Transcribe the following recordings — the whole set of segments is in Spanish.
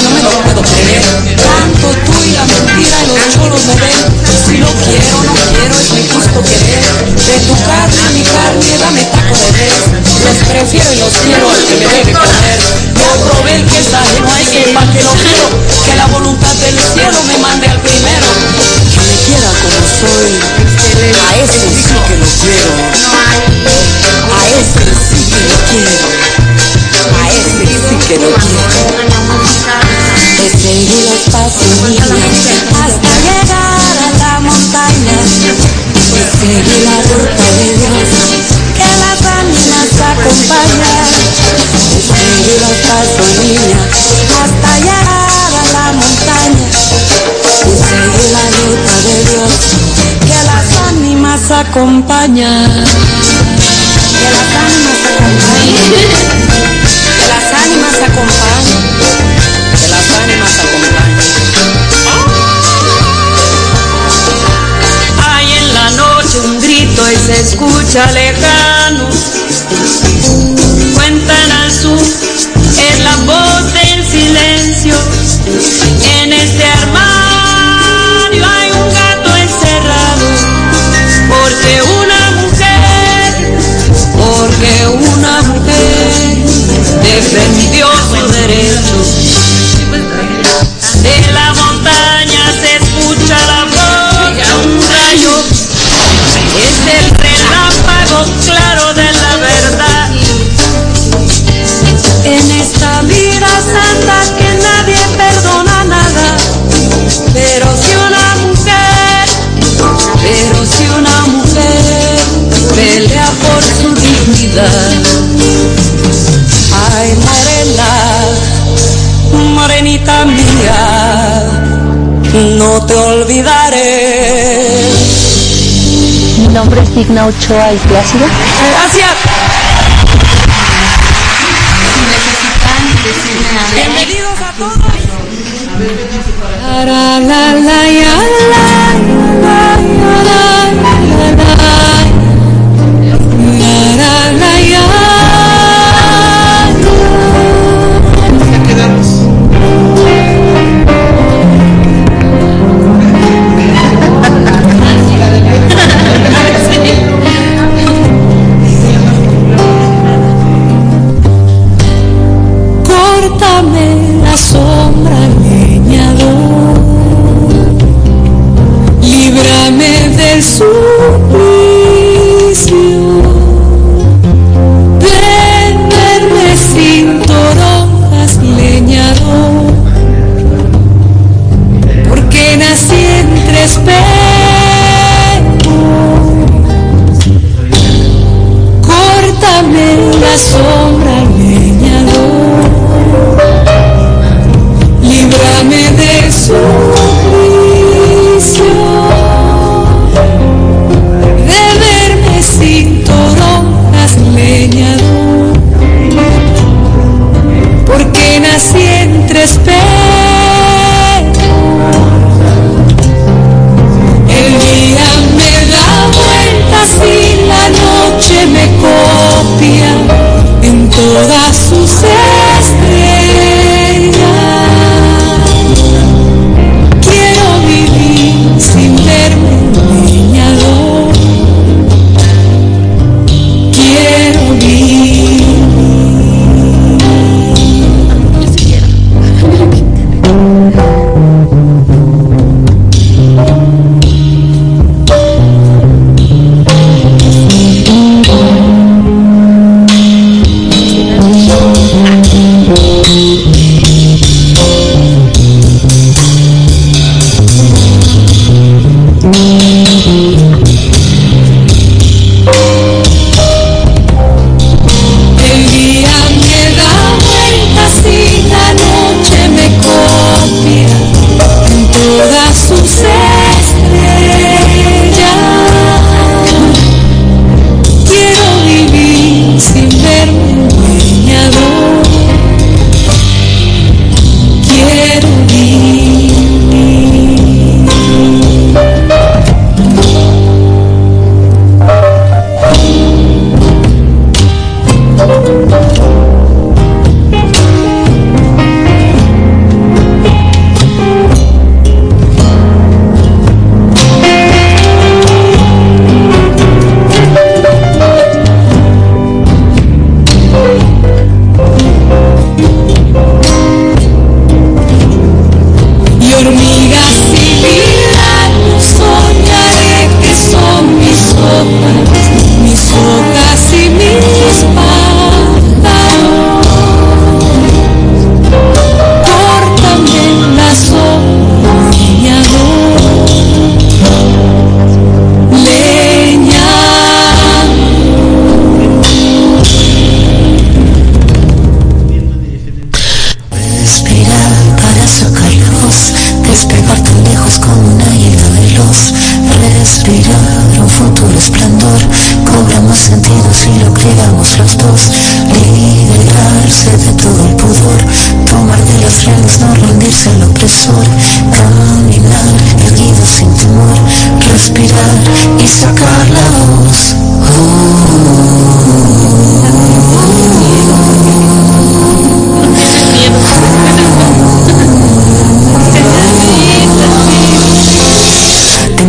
no me lo puedo creer. Tanto tú y la mentira y los choros me ven. Si lo quiero, no quiero, es mi justo querer. De tu carne, mi carne, dame taco de res. Los prefiero y los quiero al que me debe comer. Ya probé el que es ajeno a ese pa' que lo quiero. Que la voluntad del cielo me mande al primero. Que me quiera como soy, a ese sí que lo quiero. A ese sí que lo quiero. A ese sí que lo quiero. He seguido los pasos hasta llegar a la montaña. He seguido la ruta de Dios que las ánimas acompañan. He seguido los pasos, niña, hasta llegar a la montaña. He seguido la ruta de Dios que las ánimas acompañan. Que las ánimas acompañan. Que las ánimas acompañan. Que las ánimas acompañan. Hay en la noche un grito y se escucha lejano. Cuentan al sur, es la voz del silencio. En este armario hay un gato encerrado. Porque una mujer defendió su derecho. De la montaña se escucha la voz de un rayo. Es el relámpago claro de la verdad. En esta vida santa que nadie perdona nada. Pero si una mujer pelea por su dignidad. Ay, morena, morenita mía, no te olvidaré. Mi nombre es Digna Ochoa y Plácido. Gracias. Si necesitan decirme algo. Bienvenidos a todos. Córtame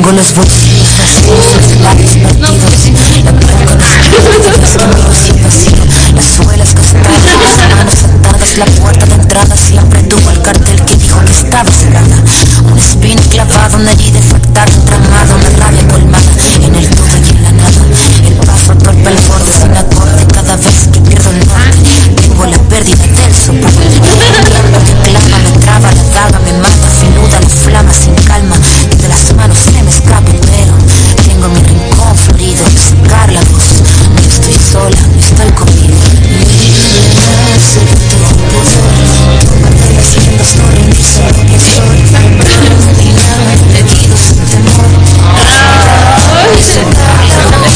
Tengo los bolsillos vacíos, los labios partidos, la boca descubierta, los sin vacío, las suelas gastadas, las manos atadas, la puerta de entrada siempre tuvo el cartel que dijo que estaba cerrada. Un espino clavado, una herida infectada, un tramado, una rabia colmada, en el todo y en la nada. El paso torpe al borde sin acorde, cada vez que pierdo el norte, tengo la pérdida del soporte. El tiempo que clama me traba, la daga me mata, filuda la flama sin calma, y de las manos se me escapa un pelo. Tengo mi rincón florido, sacar la voz, no estoy sola, no estoy conmigo. Liberarse de todo pudor, tomarte las riendas, no rendirse a lo que soy. Caminar erguido sin temor, y sacar la voz.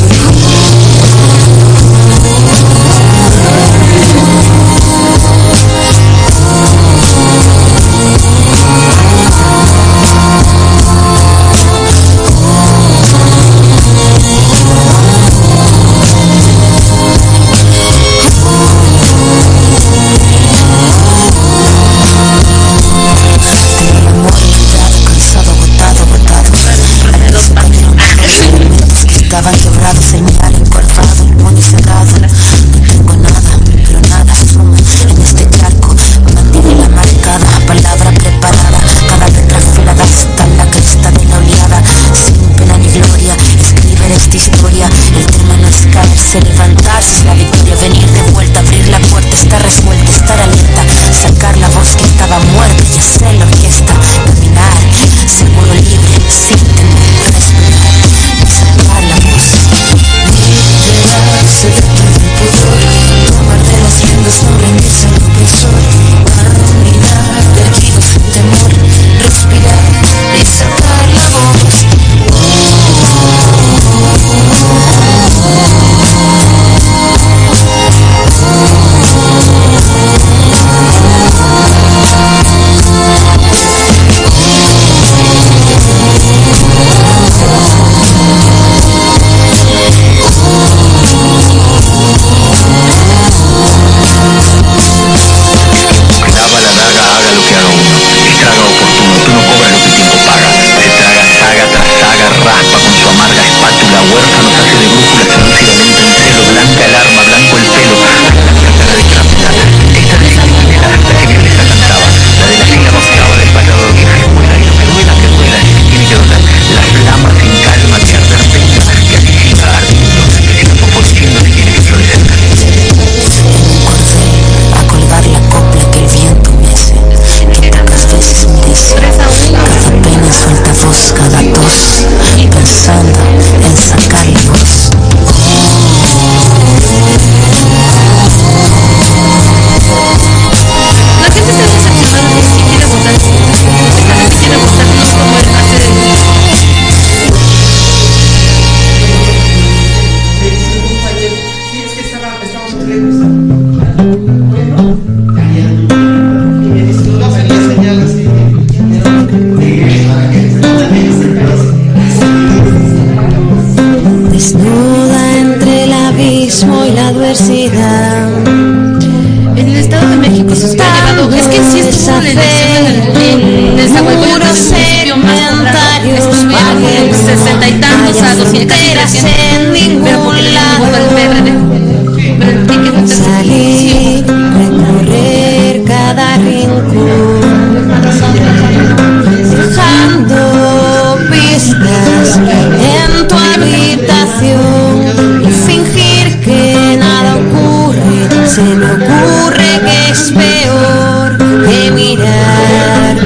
Estaban quebrados, el mirar encorvado, el puño cerrado. No tengo nada, pero nada suma. En este charco me mantiene la marcada, palabra preparada, cada letra afilada hasta la cresta de la oleada. Sin pena ni gloria, escribir esta historia. El tema no es caerse, levantarse es la victoria. Venir de vuelta, abrir la puerta, estar resuelta, estar alerta, sacar la voz que estaba muerta y hacer la orquesta. Caminar, seguro, libre, sin tener, respirar y sacar la voz. Liberarse de todo el pudor, tomar de las riendas, no rendirse al opresor. Caminar erguido sin temor, respirar y sacar la voz. Desnuda entre el abismo y la adversidad. En el Estado de México se está llevando, es que sí estuvo la elección en Nezahualcóyotl, el municipio más poblado, estuvieron de 60 y tantos a 200, pero porque le votó el PRD. Pero el PRI quedó en tercera posición. Recorrer cada rincón, dejando pistas en tu habitación y fingir que nada ocurre. Se me ocurre que es peor que mirar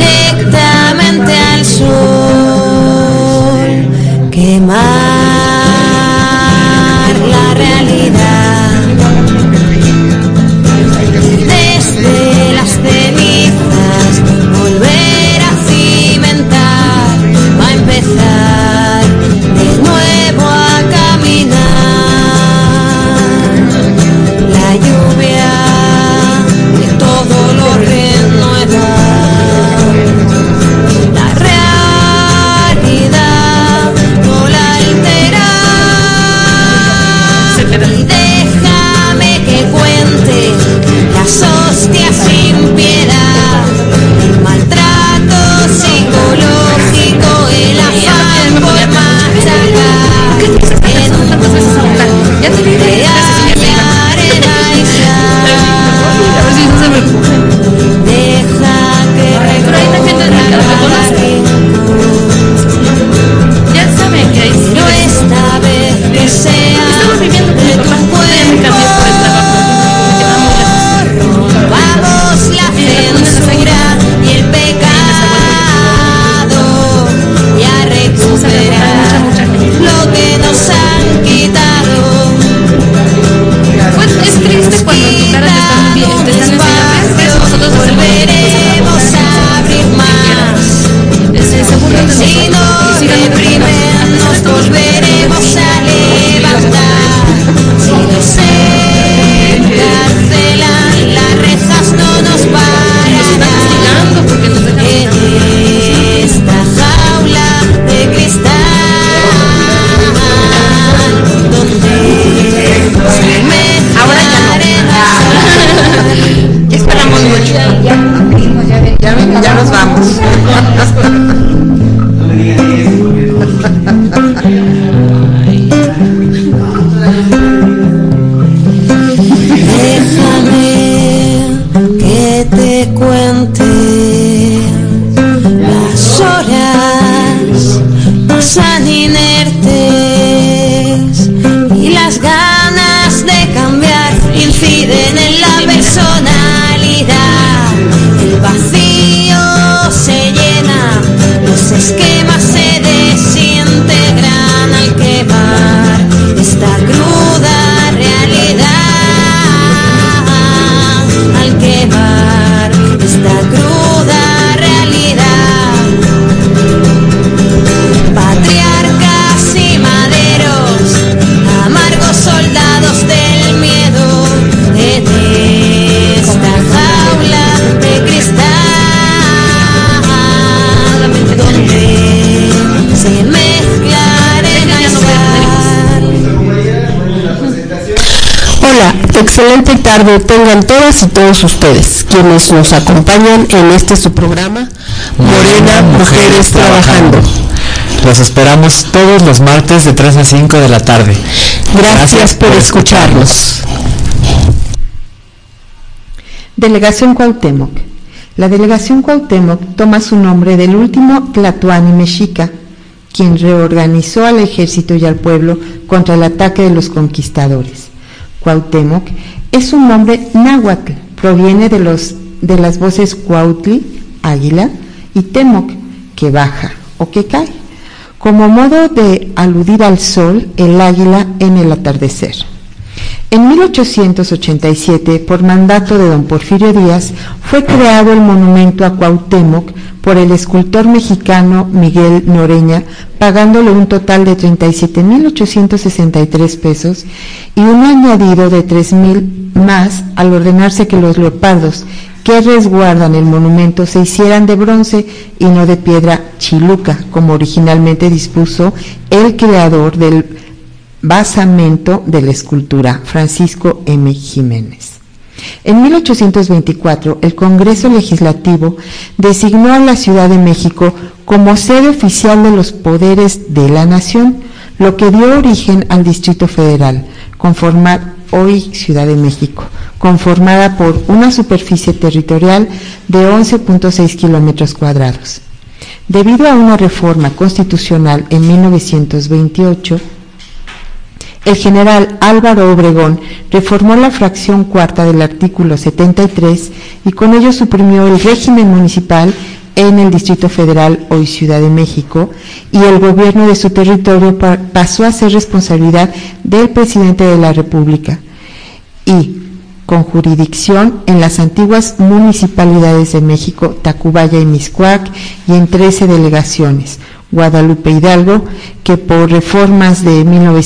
directamente al sol, quemar llorando porque nos dejan esta jaula de cristal donde se me ahora ya no. Esperamos mucho. Ya nos vamos. Déjame que te cuente, las horas pasan inertes y las ganas de cambiar inciden en la personalidad. El vacío se llena, los esquemas se desintegran al quemar esta cruda realidad, al quemar esta cruda realidad. Patriarcas y maderos, amargos soldados del miedo, en esta jaula de cristal donde se mezcla arena y sal. Hola, excelente tarde tengan todas y todos ustedes, quienes nos acompañan en este su programa, Morena Mujeres Trabajando. Los esperamos todos los martes de 3 a 5 de la tarde. Gracias por escucharnos. Delegación Cuauhtémoc. La Delegación Cuauhtémoc toma su nombre del último tlatoani mexica, quien reorganizó al ejército y al pueblo contra el ataque de los conquistadores. Cuauhtémoc es un nombre náhuatl, proviene de las voces cuautli, águila, y temoc, que baja o que cae, como modo de aludir al sol, el águila en el atardecer. En 1887, por mandato de don Porfirio Díaz, fue creado el monumento a Cuauhtémoc por el escultor mexicano Miguel Noreña, pagándole un total de 37,863 pesos y un añadido de 3,000 más al ordenarse que los leopardos que resguardan el monumento se hicieran de bronce y no de piedra chiluca, como originalmente dispuso el creador del basamento de la escultura, Francisco M. Jiménez. En 1824, el Congreso Legislativo designó a la Ciudad de México como sede oficial de los poderes de la nación, lo que dio origen al Distrito Federal, hoy Ciudad de México, conformada por una superficie territorial de 11.6 kilómetros cuadrados. Debido a una reforma constitucional en 1928, el general Álvaro Obregón reformó la fracción cuarta del artículo 73 y con ello suprimió el régimen municipal en el Distrito Federal, hoy Ciudad de México, y el gobierno de su territorio pasó a ser responsabilidad del presidente de la República y con jurisdicción en las antiguas municipalidades de México, Tacubaya y Mixcoac, y en 13 delegaciones, Guadalupe Hidalgo, que por reformas de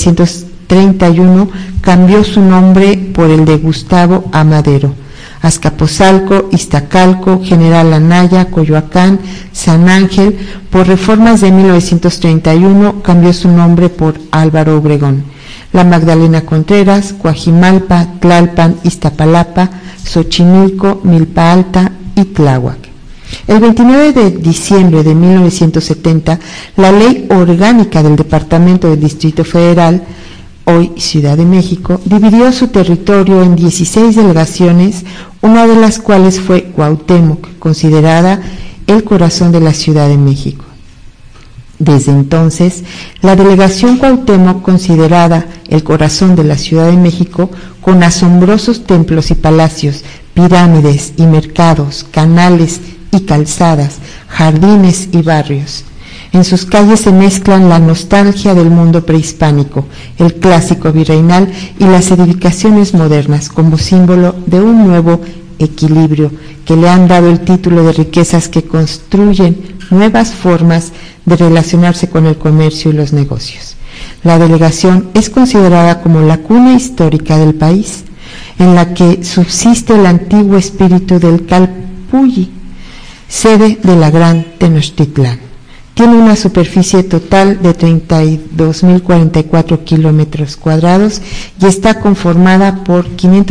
1931 cambió su nombre por el de Gustavo A. Madero, Azcapotzalco, Iztacalco, General Anaya, Coyoacán, San Ángel, por reformas de 1931 cambió su nombre por Álvaro Obregón, La Magdalena Contreras, Coajimalpa, Tlalpan, Iztapalapa, Xochimilco, Milpa Alta y Tláhuac. El 29 de diciembre de 1970, la Ley Orgánica del Departamento del Distrito Federal, hoy Ciudad de México, dividió su territorio en 16 delegaciones, una de las cuales fue Cuauhtémoc, considerada el corazón de la Ciudad de México. Desde entonces, la delegación Cuauhtémoc, considerada el corazón de la Ciudad de México, con asombrosos templos y palacios, pirámides y mercados, canales y calzadas, jardines y barrios. En sus calles se mezclan la nostalgia del mundo prehispánico, el clásico virreinal y las edificaciones modernas como símbolo de un nuevo equilibrio que le han dado el título de riquezas que construyen nuevas formas de relacionarse con el comercio y los negocios. La delegación es considerada como la cuna histórica del país, en la que subsiste el antiguo espíritu del Calpulli. sede de la Gran Tenochtitlán. Tiene una superficie total de 32.044 kilómetros cuadrados y está conformada por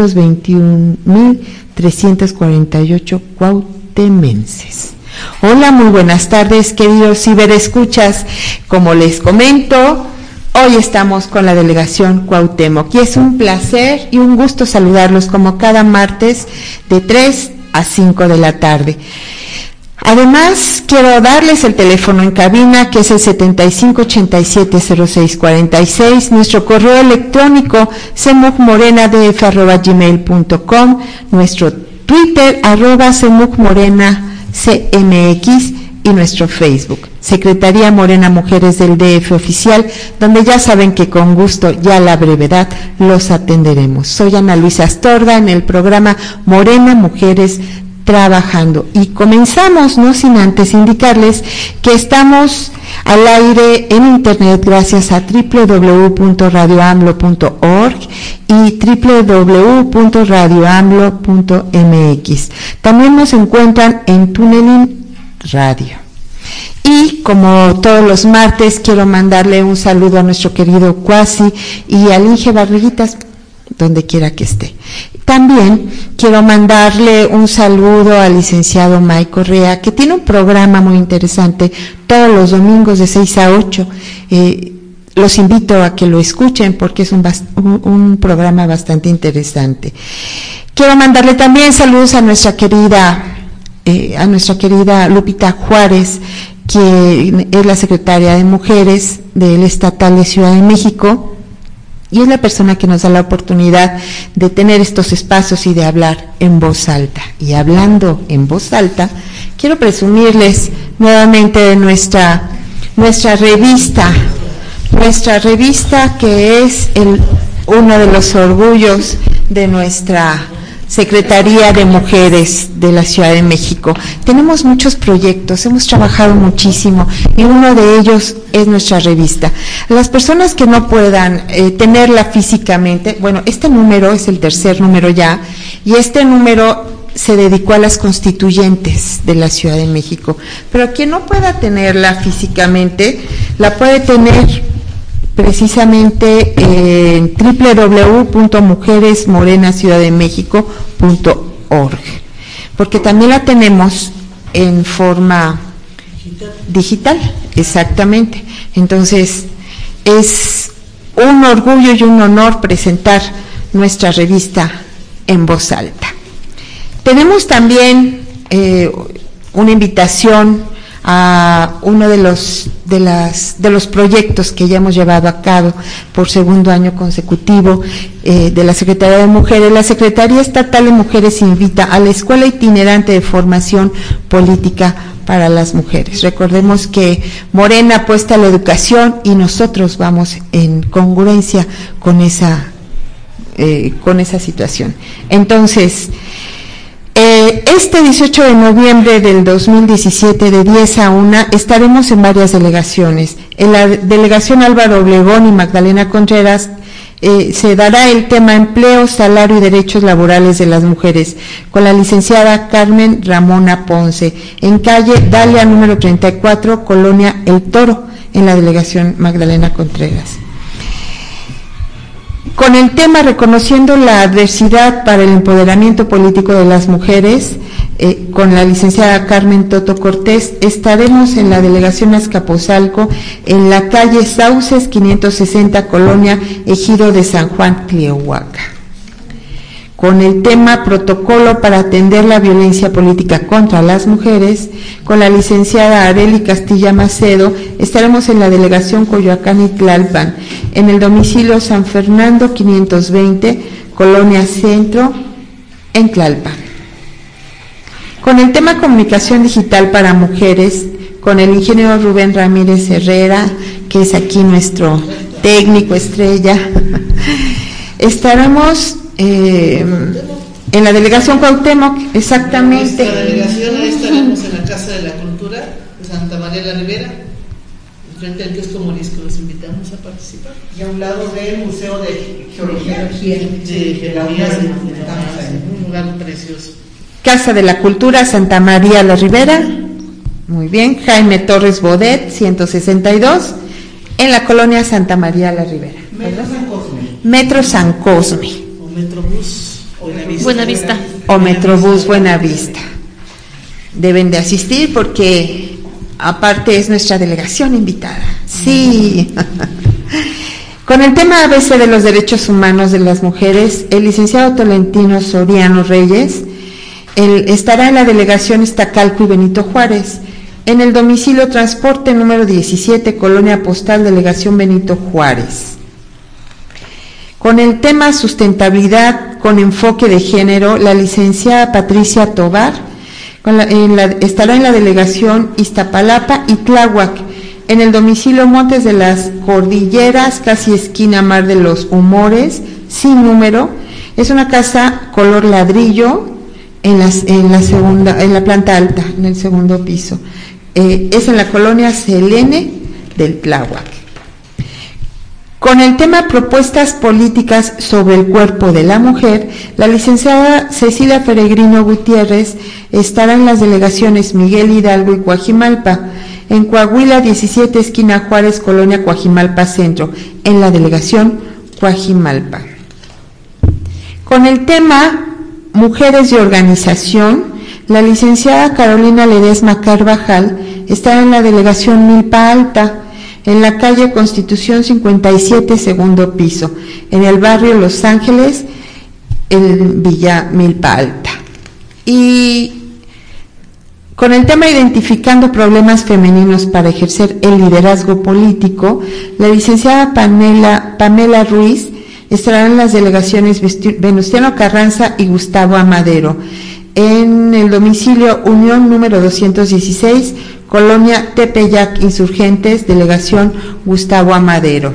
521.348 cuauhtemenses. Hola, muy buenas tardes, queridos ciberescuchas. Como les comento, hoy estamos con la delegación Cuauhtémoc y es un placer y un gusto saludarlos como cada martes de 3 a 5 de la tarde. Además, quiero darles el teléfono en cabina, que es el 7587-0646, nuestro correo electrónico cmucmorenadf@gmail.com, nuestro Twitter @cmucmorenacmx y nuestro Facebook, Secretaría Morena Mujeres del DF Oficial, donde ya saben que con gusto y a la brevedad los atenderemos. Soy Ana Luisa Astorga en el programa Morena Mujeres Trabajando y comenzamos, no sin antes indicarles que estamos al aire en internet gracias a www.radioamlo.org y www.radioamlo.mx. También nos encuentran en Tuneling Radio. Y como todos los martes, quiero mandarle un saludo a nuestro querido Cuasi y al Inge Barriguitas, donde quiera que esté. También quiero mandarle un saludo al licenciado Mike Correa, que tiene un programa muy interesante todos los domingos de 6 a 8. Los invito a que lo escuchen porque es un programa bastante interesante. Quiero mandarle también saludos a nuestra querida Lupita Juárez, que es la secretaria de Mujeres del Estatal de Ciudad de México, y es la persona que nos da la oportunidad de tener estos espacios y de hablar en voz alta. Y hablando en voz alta, quiero presumirles nuevamente de nuestra revista que es uno de los orgullos de nuestra Secretaría de Mujeres de la Ciudad de México. Tenemos muchos proyectos, hemos trabajado muchísimo y uno de ellos es nuestra revista. Las personas que no puedan tenerla físicamente, bueno, este número es el tercer número ya, y este número se dedicó a las constituyentes de la Ciudad de México, pero quien no pueda tenerla físicamente, la puede tener precisamente en www.mujeresmorenaciudaddemexico.org, porque también la tenemos en forma digital, exactamente. Entonces, es un orgullo y un honor presentar nuestra revista en voz alta. Tenemos también una invitación a uno de los proyectos que ya hemos llevado a cabo por segundo año consecutivo de la Secretaría de Mujeres. La Secretaría Estatal de Mujeres invita a la Escuela Itinerante de Formación Política para las Mujeres. Recordemos que Morena apuesta a la educación y nosotros vamos en congruencia con esa situación. Entonces, este 18 de noviembre del 2017 de 10 a 1 estaremos en varias delegaciones. En la delegación Álvaro Obregón y Magdalena Contreras se dará el tema empleo, salario y derechos laborales de las mujeres con la licenciada Carmen Ramona Ponce en calle Dalia número 34, Colonia El Toro, en la delegación Magdalena Contreras. Con el tema reconociendo la adversidad para el empoderamiento político de las mujeres, con la licenciada Carmen Toto Cortés, estaremos en la delegación Azcapotzalco, en la calle Sauces 560, Colonia Ejido de San Juan, Tlihuaca. Con el tema protocolo para atender la violencia política contra las mujeres, con la licenciada Arely Castilla Macedo, estaremos en la delegación Coyoacán y Tlalpan, en el domicilio San Fernando 520, Colonia Centro, en Tlalpan. Con el tema comunicación digital para mujeres, con el ingeniero Rubén Ramírez Herrera, que es aquí nuestro técnico estrella, estaremos en la delegación Cuauhtémoc, exactamente. En la delegación estaremos en la Casa de la Cultura de Santa María la Ribera, frente al kiosco Morisco. Los invitamos a participar. Y a un lado del Museo de Geología. Sí, Geología, un lugar precioso. Casa de la Cultura Santa María la Ribera, muy bien, Jaime Torres Bodet, 162, en la colonia Santa María la Ribera. Metro San Cosme. Metro San Cosme. O Metrobús Buenavista. O Metrobús Buenavista. Deben de asistir porque aparte es nuestra delegación invitada. Sí. Con el tema ABC de los derechos humanos de las mujeres, el licenciado Tolentino Soriano Reyes estará en la delegación Iztacalco y Benito Juárez, en el domicilio Transporte número 17, Colonia Postal, Delegación Benito Juárez. Con el tema sustentabilidad con enfoque de género, la licenciada Patricia Tobar estará en la delegación Iztapalapa y Tláhuac, en el domicilio Montes de las Cordilleras, casi esquina Mar de los Humores, sin número. Es una casa color ladrillo en la planta alta, en el segundo piso. Es en la colonia Selene del Tláhuac. Con el tema propuestas políticas sobre el cuerpo de la mujer, la licenciada Cecilia Peregrino Gutiérrez estará en las delegaciones Miguel Hidalgo y Coajimalpa, en Coahuila 17, esquina Juárez, colonia Coajimalpa Centro, en la delegación Coajimalpa. Con el tema Mujeres de Organización, la licenciada Carolina Ledesma Carvajal estará en la delegación Milpa Alta, en la calle Constitución 57, segundo piso, en el barrio Los Ángeles, en Villa Milpa Alta. Y con el tema Identificando problemas femeninos para ejercer el liderazgo político, la licenciada Pamela Ruiz estará en las delegaciones Venustiano Carranza y Gustavo Amadero, en el domicilio Unión número 216, Colonia Tepeyac Insurgentes, delegación Gustavo Amadero.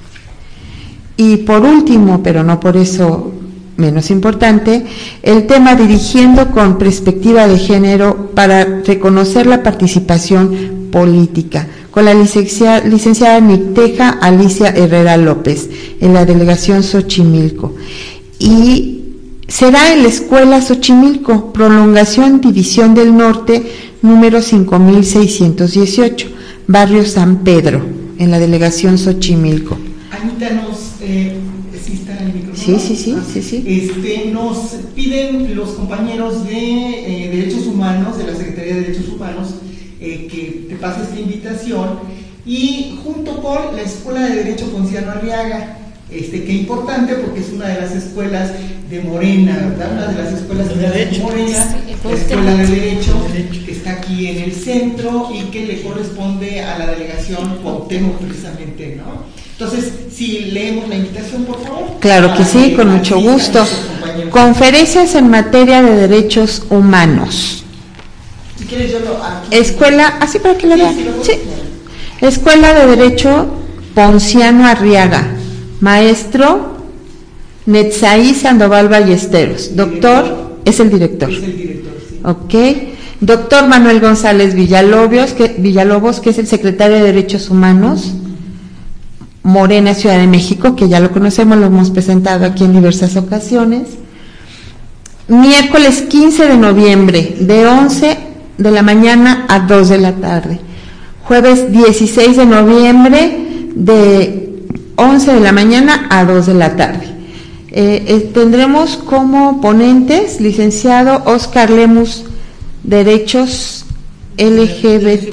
Y por último, pero no por eso menos importante, el tema Dirigiendo con perspectiva de género para reconocer la participación política, con la licenciada Nicteja Alicia Herrera López, en la delegación Xochimilco. Y será en la Escuela Xochimilco, prolongación División del Norte, número 5618, barrio San Pedro, en la delegación Xochimilco. Anita, ¿sí está en el micrófono? Sí. Nos piden los compañeros de Derechos Humanos, de la Secretaría de Derechos Humanos, que te pase esta invitación, y junto con la Escuela de Derecho Ponciano Arriaga, que importante porque es una de las escuelas de Morena, ¿verdad? Una de las escuelas de Morena, la Escuela de Derecho, que está aquí en el centro y que le corresponde a la delegación Cuauhtémoc precisamente, ¿no? Entonces, si leemos la invitación, por favor. Claro que sí, con mucho gusto. Conferencias en materia de derechos humanos. Si quieres yo lo... Escuela, así para que lo vean. Sí. Escuela de Derecho Ponciano Arriaga. Maestro Netzaí Sandoval Ballesteros. Doctor, es el director. Es el director, sí. Ok. Doctor Manuel González Villalobos, que es el secretario de Derechos Humanos, Morena, Ciudad de México, que ya lo conocemos, lo hemos presentado aquí en diversas ocasiones. Miércoles 15 de noviembre, de 11 de la mañana a 2 de la tarde. Jueves 16 de noviembre, de 11 de la mañana a 2 de la tarde. Tendremos como ponentes licenciado Oscar Lemus, Derechos LGBT.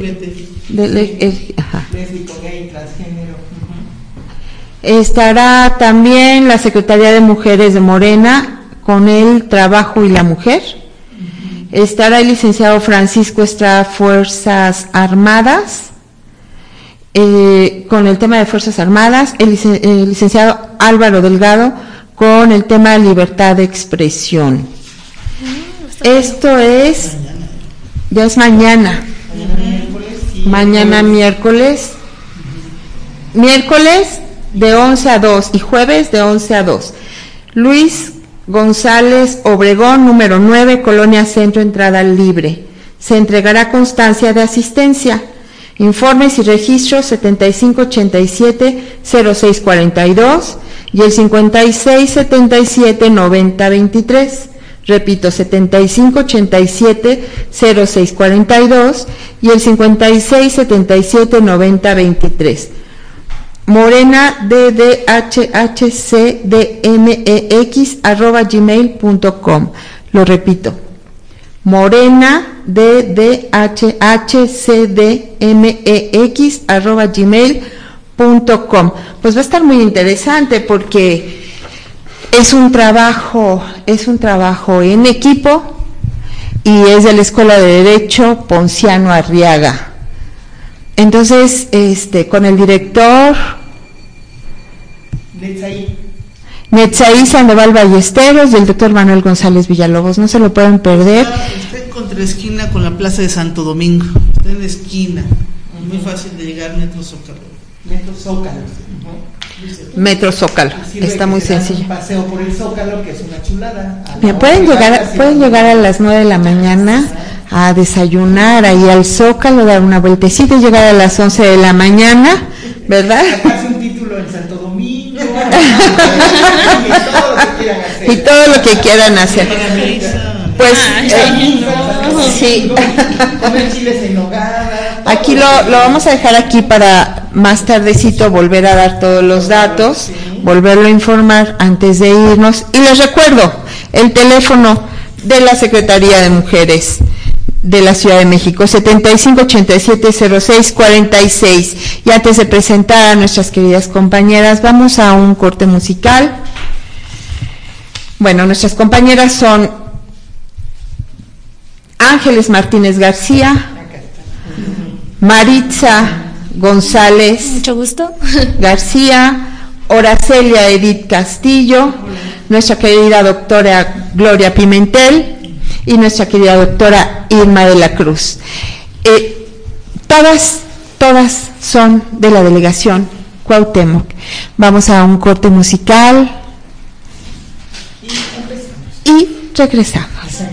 Estará también la Secretaría de Mujeres de Morena con el Trabajo y la Mujer. Estará el licenciado Francisco Estrada, Fuerzas Armadas, con el tema de Fuerzas Armadas, el licenciado Álvaro Delgado con el tema de libertad de expresión. Esto es, ya es mañana. Mañana miércoles de 11 a 2 y jueves de 11 a 2. Luis González Obregón, número 9, Colonia Centro, entrada libre. Se entregará constancia de asistencia. Informes y registros 7587-0642 y el 5677-9023. Repito, 7587-0642 y el 5677-9023. Morena ddhhcdmex@gmail.com. Lo repito, Morena ddhcdmex@gmail.com. Pues va a estar muy interesante porque es un trabajo en equipo y es de la Escuela de Derecho Ponciano Arriaga. Entonces, con el director Netzaí Sandoval Ballesteros y el doctor Manuel González Villalobos, no se lo pueden perder. Está en contraesquina con la Plaza de Santo Domingo, está en la esquina, muy fácil de llegar, Metro Zócalo. Metro Zócalo, está muy sencillo. Un paseo por el Zócalo, que es una chulada. Pueden llegar a las 9 de la mañana a desayunar ahí al Zócalo, dar una vueltecita y llegar a las 11 de la mañana, ¿verdad? Sacarse un título en Santo Domingo y todo lo que quieran hacer. Pues sí. Comer chiles en nogada. Aquí lo vamos a dejar aquí para más tardecito volver a dar todos los datos, volverlo a informar antes de irnos. Y les recuerdo el teléfono de la Secretaría de Mujeres de la Ciudad de México, 7587-0646. Y antes de presentar a nuestras queridas compañeras, vamos a un corte musical. Bueno, nuestras compañeras son Ángeles Martínez García, Maritza González, mucho gusto, García, Horacelia Edith Castillo, nuestra querida doctora Gloria Pimentel y nuestra querida doctora Irma de la Cruz. Todas son de la delegación Cuauhtémoc. Vamos a un corte musical y regresamos.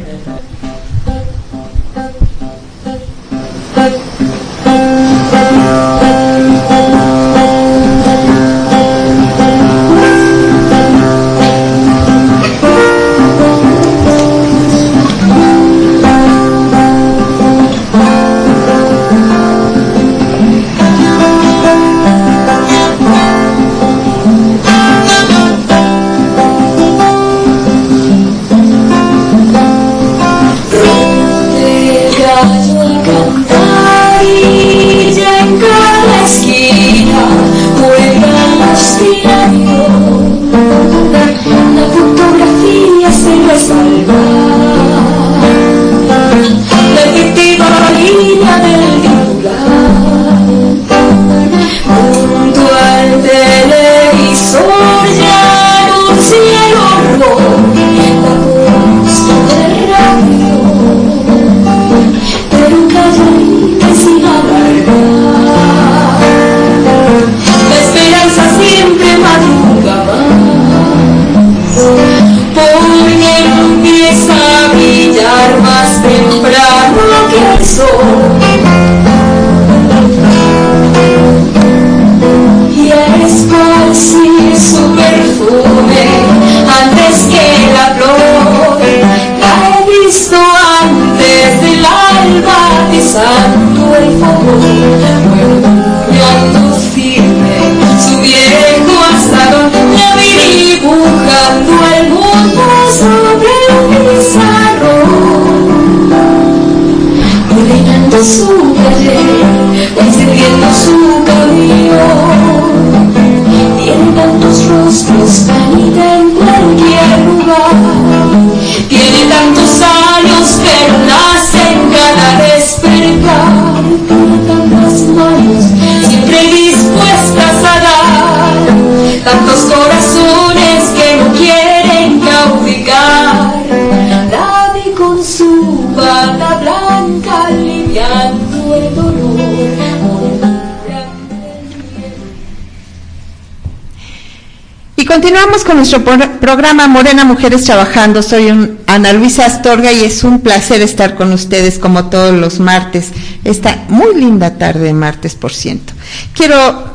Continuamos con nuestro programa Morena Mujeres Trabajando. Soy Ana Luisa Astorga y es un placer estar con ustedes como todos los martes. Esta muy linda tarde de martes, por cierto. Quiero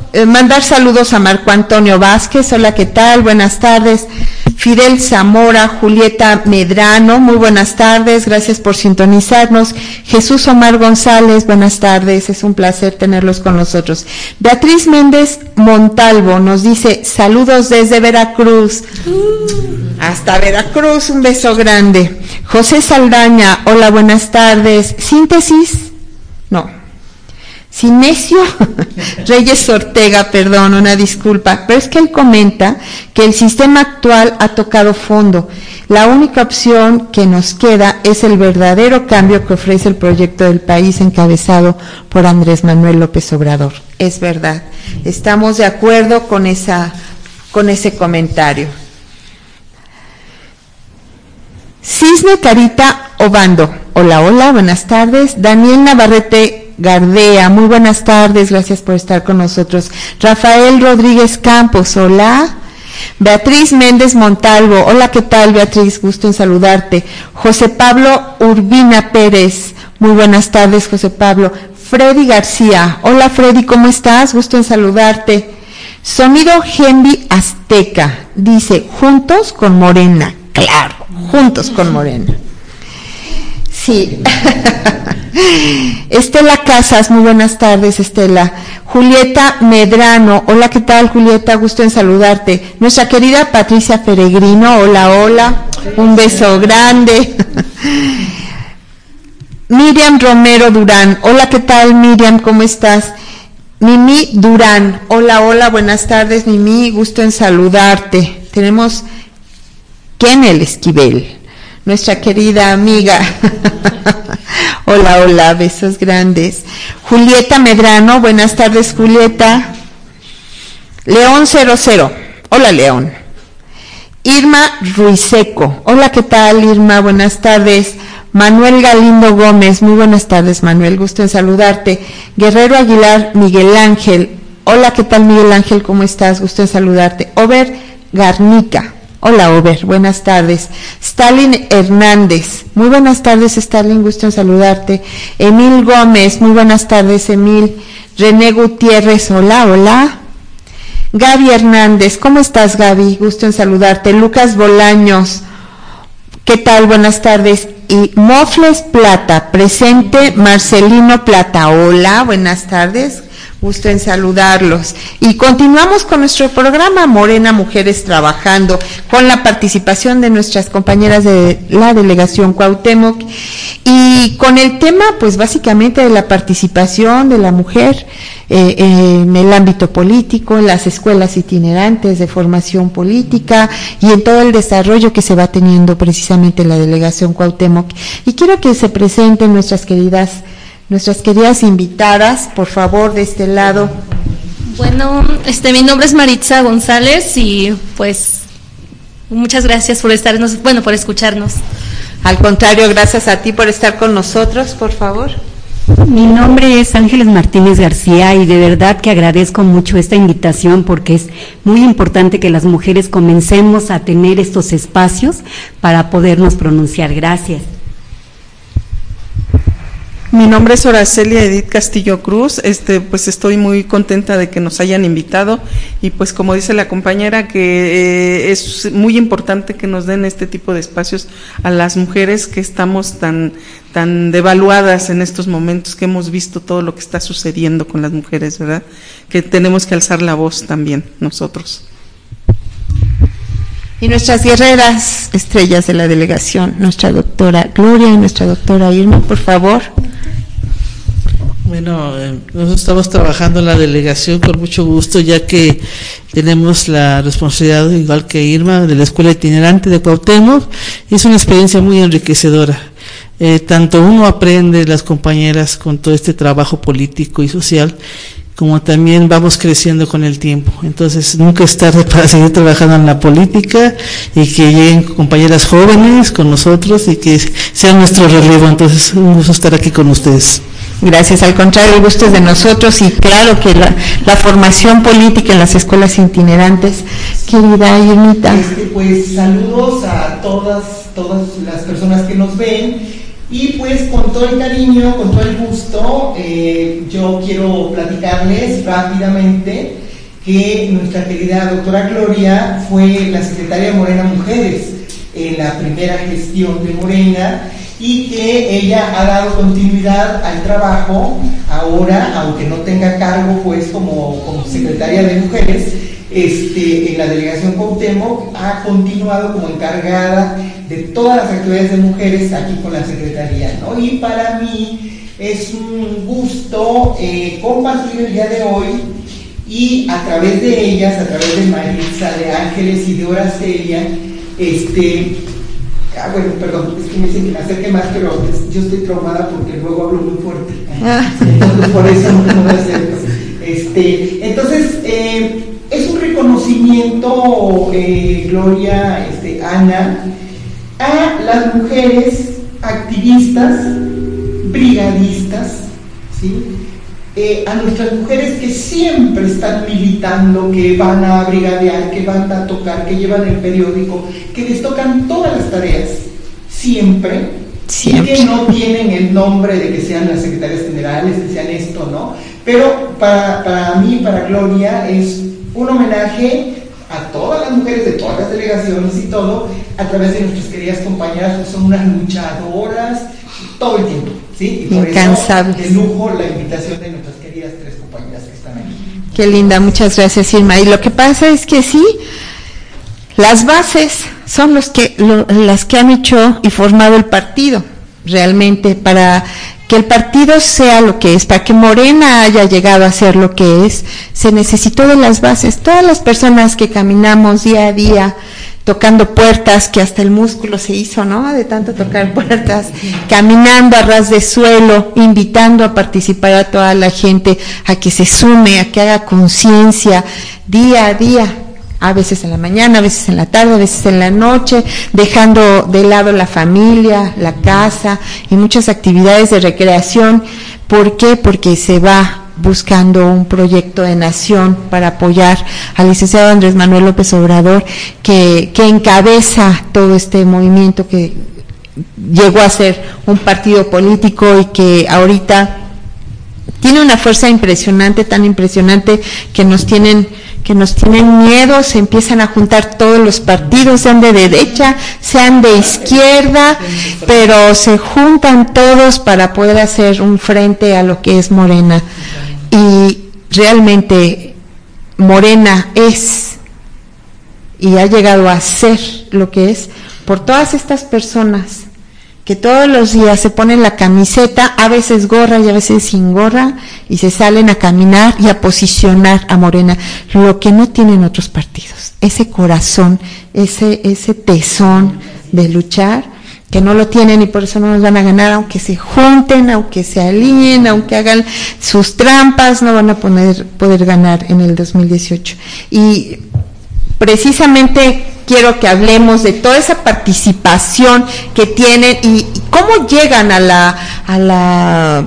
mandar saludos a Marco Antonio Vázquez, hola, ¿qué tal? Buenas tardes. Fidel Zamora, Julieta Medrano, muy buenas tardes, gracias por sintonizarnos. Jesús Omar González, buenas tardes, es un placer tenerlos con nosotros. Beatriz Méndez Montalvo nos dice, saludos desde Veracruz. Hasta Veracruz, un beso grande. José Saldaña, hola, buenas tardes. Síntesis, no. Sinesio Reyes Ortega, perdón, una disculpa, pero es que él comenta que el sistema actual ha tocado fondo. La única opción que nos queda es el verdadero cambio que ofrece el proyecto del país encabezado por Andrés Manuel López Obrador. Es verdad, estamos de acuerdo con ese comentario. Cisne Carita Obando, hola, hola, buenas tardes. Daniel Navarrete Gardea, muy buenas tardes, gracias por estar con nosotros. Rafael Rodríguez Campos, hola. Beatriz Méndez Montalvo, hola, ¿qué tal, Beatriz? Gusto en saludarte. José Pablo Urbina Pérez, muy buenas tardes, José Pablo. Freddy García, hola Freddy, ¿cómo estás? Gusto en saludarte. Sonido Genvi Azteca, dice, juntos con Morena, claro, juntos con Morena. Sí. Estela Casas, muy buenas tardes, Estela. Julieta Medrano, hola, ¿qué tal, Julieta? Gusto en saludarte. Nuestra querida Patricia Peregrino, hola, hola, un beso grande. Miriam Romero Durán, hola, ¿qué tal, Miriam? ¿Cómo estás? Mimi Durán, hola, hola, buenas tardes, Mimi, gusto en saludarte. Tenemos Kennel Esquivel, nuestra querida amiga. Hola, hola, besos grandes. Julieta Medrano, buenas tardes, Julieta. León 00, hola, León. Irma Ruiseco, hola, ¿qué tal, Irma? Buenas tardes. Manuel Galindo Gómez, muy buenas tardes, Manuel, gusto en saludarte. Guerrero Aguilar Miguel Ángel, hola, ¿qué tal, Miguel Ángel? ¿Cómo estás? Gusto en saludarte. Over Garnica, hola, Over, buenas tardes. Stalin Hernández, muy buenas tardes, Stalin, gusto en saludarte. Emil Gómez, muy buenas tardes, Emil. René Gutiérrez, hola, hola. Gaby Hernández, ¿cómo estás, Gaby? Gusto en saludarte. Lucas Bolaños, ¿qué tal? Buenas tardes. Y Mofles Plata, presente. Marcelino Plata, hola, buenas tardes. Gusto en saludarlos. Y continuamos con nuestro programa Morena Mujeres Trabajando, con la participación de nuestras compañeras de la delegación Cuauhtémoc, y con el tema, pues básicamente, de la participación de la mujer en el ámbito político, en las escuelas itinerantes de formación política y en todo el desarrollo que se va teniendo precisamente en la delegación Cuauhtémoc. Y quiero que se presenten nuestras queridas invitadas, por favor, de este lado. Bueno, mi nombre es Maritza González y pues muchas gracias por por escucharnos. Al contrario, gracias a ti por estar con nosotros, por favor. Mi nombre es Ángeles Martínez García y de verdad que agradezco mucho esta invitación porque es muy importante que las mujeres comencemos a tener estos espacios para podernos pronunciar. Gracias. Mi nombre es Horacelia Edith Castillo Cruz, pues estoy muy contenta de que nos hayan invitado y pues como dice la compañera que es muy importante que nos den este tipo de espacios a las mujeres que estamos tan devaluadas en estos momentos, que hemos visto todo lo que está sucediendo con las mujeres, ¿verdad? Que tenemos que alzar la voz también nosotros. Y nuestras guerreras estrellas de la delegación, nuestra doctora Gloria y nuestra doctora Irma, por favor. Bueno, nosotros estamos trabajando en la delegación con mucho gusto, ya que tenemos la responsabilidad, igual que Irma, de la Escuela Itinerante de Cuauhtémoc. Es una experiencia muy enriquecedora. Tanto uno aprende, las compañeras, con todo este trabajo político y social, como también vamos creciendo con el tiempo. Entonces, nunca es tarde para seguir trabajando en la política y que lleguen compañeras jóvenes con nosotros y que sean nuestro relevo. Entonces, un gusto estar aquí con ustedes. Gracias, al contrario, el gusto es de nosotros y claro que la formación política en las escuelas itinerantes. Querida Irmita. Pues saludos a todas las personas que nos ven Y pues con todo el cariño, con todo el gusto, yo quiero platicarles rápidamente que nuestra querida doctora Gloria fue la secretaria de Morena Mujeres en la primera gestión de Morena, y que ella ha dado continuidad al trabajo ahora, aunque no tenga cargo pues como secretaria de Mujeres en la delegación Cuauhtémoc, ha continuado como encargada de todas las actividades de mujeres aquí con la secretaría, ¿no? Y para mí es un gusto compartir el día de hoy, y a través de ellas, a través de Maritza, de Ángeles y de Horacelia, bueno, perdón, es que me dicen que me acerque más, pero yo estoy traumada porque luego hablo muy fuerte. Entonces, por eso no me acerco. Entonces, es un reconocimiento, Gloria, Ana, a las mujeres activistas, brigadistas, ¿sí? A nuestras mujeres que siempre están militando, que van a brigadear, que van a tocar, que llevan el periódico, que les tocan todas las tareas, siempre, y que no tienen el nombre de que sean las secretarias generales, que sean esto, ¿no? Pero para mí, para Gloria, es un homenaje a todas las mujeres de todas las delegaciones y todo, a través de nuestras queridas compañeras, que son unas luchadoras todo el tiempo, ¿sí? Y por incansables. Eso, de lujo, la invitación de nuestras queridas 3 compañeras que están aquí. Qué linda, muchas gracias, Irma. Y lo que pasa es que sí, las bases son las que han hecho y formado el partido, realmente, para que el partido sea lo que es, para que Morena haya llegado a ser lo que es, se necesitó de las bases. Todas las personas que caminamos día a día, tocando puertas, que hasta el músculo se hizo, ¿no?, de tanto tocar puertas, caminando a ras de suelo, invitando a participar a toda la gente, a que se sume, a que haga conciencia día a día, a veces en la mañana, a veces en la tarde, a veces en la noche, dejando de lado la familia, la casa y muchas actividades de recreación. ¿Por qué? Porque se va buscando un proyecto de nación para apoyar al licenciado Andrés Manuel López Obrador, que encabeza todo este movimiento que llegó a ser un partido político y que ahorita tiene una fuerza impresionante, tan impresionante que nos tienen miedo. Se empiezan a juntar todos los partidos, sean de derecha, sean de izquierda, pero se juntan todos para poder hacer un frente a lo que es Morena. Y realmente Morena es y ha llegado a ser lo que es por todas estas personas que todos los días se ponen la camiseta, a veces gorra y a veces sin gorra, y se salen a caminar y a posicionar a Morena, lo que no tienen otros partidos, ese corazón, ese tesón de luchar, que no lo tienen, y por eso no nos van a ganar, aunque se junten, aunque se alineen, aunque hagan sus trampas, no van a poder ganar en el 2018. Y precisamente quiero que hablemos de toda esa participación que tienen y cómo llegan a la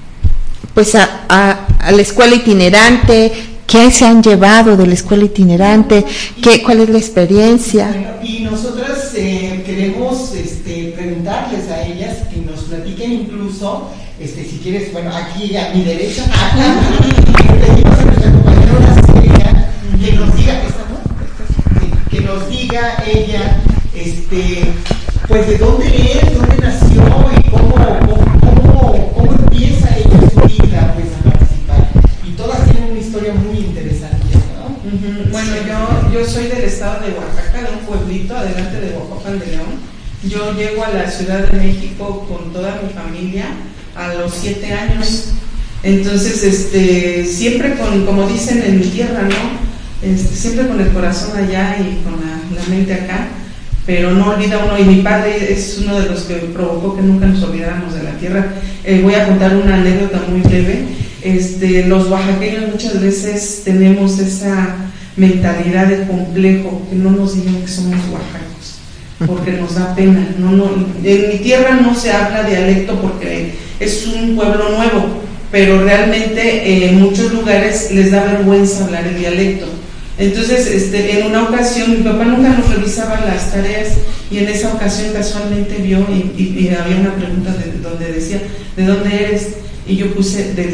escuela itinerante, qué se han llevado de la escuela itinerante, cuál es la experiencia. Bueno, y nosotras queremos preguntarles a ellas que nos platiquen incluso, si quieres, bueno, aquí a mi derecha, pedimos a nuestra compañera Horacelia que nos diga, que nos diga ella, pues de dónde es, dónde nació y cómo empieza ella su vida pues a participar. Y todas tienen una historia muy interesante, ¿no? Bueno, yo soy del estado de Oaxaca, de un pueblito adelante de Oaxaca de León. Yo llego a la Ciudad de México con toda mi familia a los 7 años. Entonces, siempre como dicen en mi tierra, ¿no? Siempre con el corazón allá y con la mente acá, pero no olvida uno, y mi padre es uno de los que provocó que nunca nos olvidáramos de la tierra. Voy a contar una anécdota muy breve. Los oaxaqueños muchas veces tenemos esa mentalidad de complejo, que no nos digan que somos oaxacos, porque nos da pena. En mi tierra no se habla dialecto porque es un pueblo nuevo, pero realmente en muchos lugares les da vergüenza hablar el dialecto. Entonces, en una ocasión mi papá nunca nos revisaba las tareas y en esa ocasión casualmente vio y había una pregunta donde decía, ¿de dónde eres? Y yo puse del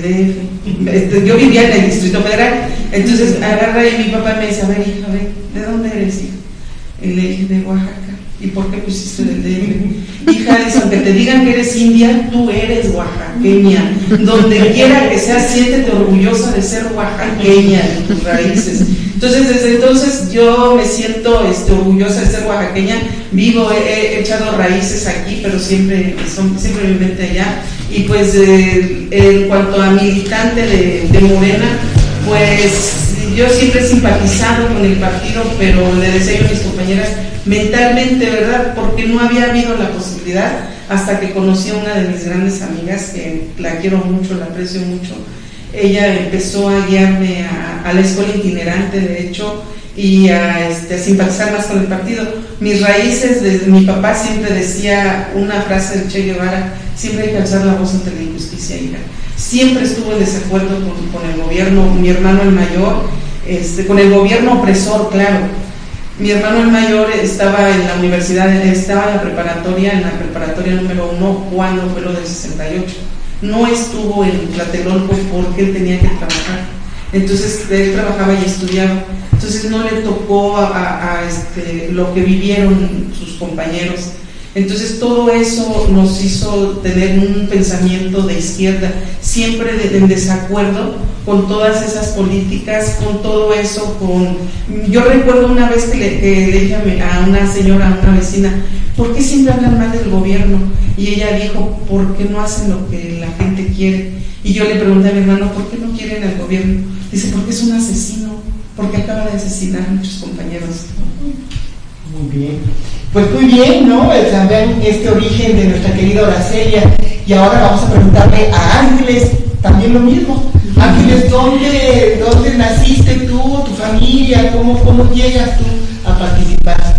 DF. Yo vivía en el Distrito Federal, entonces agarra y mi papá me dice, a ver, hija, ¿de dónde eres, hija? Y le dije, de Oaxaca. ¿Y por qué pusiste del DF? Hija, dice, aunque te digan que eres india, tú eres oaxaqueña. Donde quiera que seas, siéntete orgullosa de ser oaxaqueña, de tus raíces. Entonces, desde entonces yo me siento orgullosa de ser oaxaqueña. Vivo, he echado raíces aquí, pero siempre mi mente allá. Y pues en cuanto a militante de Morena, pues yo siempre he simpatizado con el partido, pero le decía yo a mis compañeras, mentalmente, ¿verdad? Porque no había habido la posibilidad hasta que conocí a una de mis grandes amigas, que la quiero mucho, la aprecio mucho. Ella empezó a guiarme a la escuela itinerante, de hecho, y a simpatizar más con el partido. Mis raíces, desde mi papá siempre decía una frase del Che Guevara, siempre hay que alzar la voz ante la injusticia, hija. Siempre estuvo en desacuerdo con el gobierno, mi hermano el mayor, con el gobierno opresor, claro. Mi hermano el mayor estaba en la universidad, estaba en la preparatoria número 1 cuando fue lo del 68. No estuvo en Tlatelolco porque él tenía que trabajar. Entonces él trabajaba y estudiaba. Entonces no le tocó lo que vivieron sus compañeros. Entonces todo eso nos hizo tener un pensamiento de izquierda, siempre en desacuerdo con todas esas políticas, con todo eso. Yo recuerdo una vez que le dije a una señora, a una vecina, ¿por qué siempre hablan mal del gobierno? Y ella dijo, ¿por qué no hacen lo que la gente quiere? Y yo le pregunté a mi hermano, ¿por qué no quieren al gobierno? Dice, porque es un asesino, porque acaba de asesinar a muchos compañeros. Muy bien, pues muy bien, ¿no? Saben este origen de nuestra querida Oracelia. Y ahora vamos a preguntarle a Ángeles también lo mismo. Ángeles, ¿dónde naciste tú, tu familia? ¿Cómo llegas tú a participar?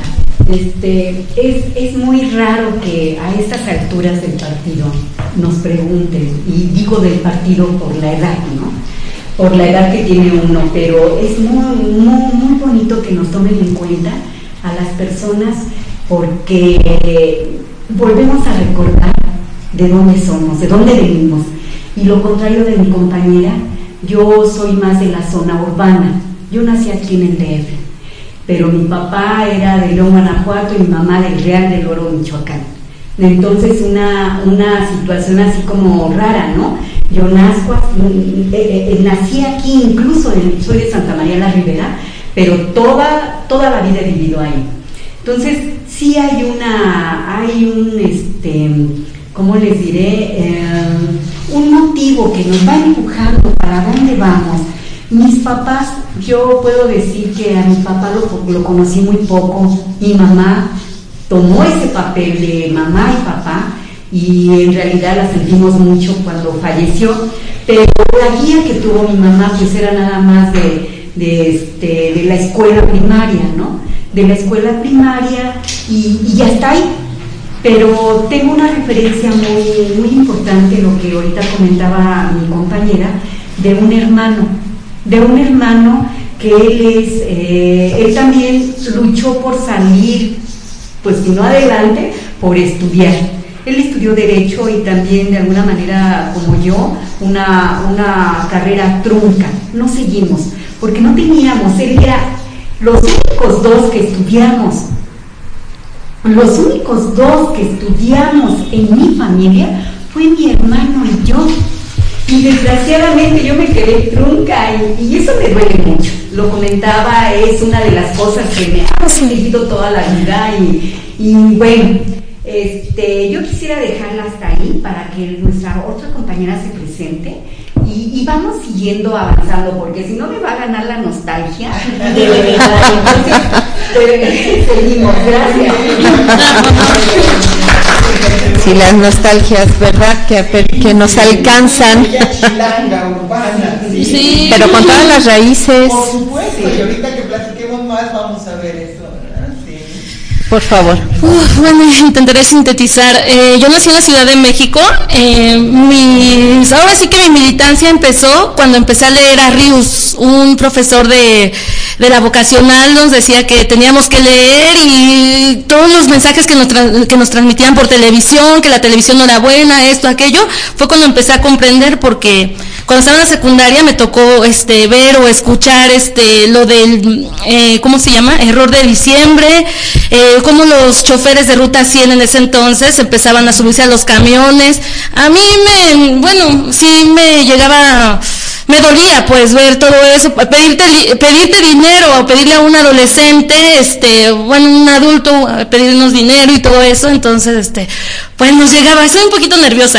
Es muy raro que a estas alturas del partido nos pregunten, y digo del partido por la edad, ¿no? Por la edad que tiene uno, pero es muy bonito que nos tomen en cuenta a las personas, porque volvemos a recordar de dónde somos, de dónde venimos. Y lo contrario de mi compañera, yo soy más de la zona urbana. Yo nací aquí en el DF, pero mi papá era de León, Guanajuato, y mi mamá del Real del Oro, Michoacán. Entonces una situación así como rara, ¿no? Yo nací aquí, incluso soy de Santa María la Ribera, pero toda la vida he vivido ahí. Entonces sí hay ¿cómo les diré? Un motivo que nos va empujando para dónde vamos. Mis papás, yo puedo decir que a mi papá lo conocí muy poco. Mi mamá tomó ese papel de mamá y papá, y en realidad la sentimos mucho cuando falleció, pero la guía que tuvo mi mamá pues era nada más de la escuela primaria, ¿no? De la escuela primaria y ya está ahí. Pero tengo una referencia muy importante, lo que ahorita comentaba mi compañera, de un hermano que él también luchó por salir, pues si no adelante, por estudiar. Él estudió Derecho y también de alguna manera, como yo, una carrera trunca. No seguimos, porque no teníamos, él era los únicos dos que estudiamos. Los únicos dos que estudiamos en mi familia fue mi hermano y yo. Y desgraciadamente yo me quedé trunca y eso me duele mucho. Lo comentaba, es una de las cosas que me ha seguido toda la vida y bueno, yo quisiera dejarla hasta ahí para que nuestra otra compañera se presente y vamos siguiendo avanzando, porque si no me va a ganar la nostalgia de verdad. Entonces, seguimos, gracias. Sí, las nostalgias, ¿verdad? Que nos alcanzan. Sí. Pero con todas las raíces. Por supuesto, y ahorita que platiquemos más vamos a ver eso, ¿verdad? Sí. Por favor. Bueno, intentaré sintetizar. Yo nací en la Ciudad de México. Ahora sí que mi militancia empezó cuando empecé a leer a Rius, un profesor de la vocacional. Nos decía que teníamos que leer y todos los mensajes que nos transmitían por televisión, que la televisión no era buena, esto, aquello, fue cuando empecé a comprender, porque cuando estaba en la secundaria me tocó ver o escuchar lo del ¿cómo se llama? Error de diciembre, cómo los choferes de Ruta 100 en ese entonces empezaban a subirse a los camiones. A mí sí me llegaba, me dolía pues ver todo eso, pedirte dinero o pedirle a un adolescente, un adulto, pedirnos dinero y todo eso. Entonces pues nos llegaba, estoy un poquito nerviosa.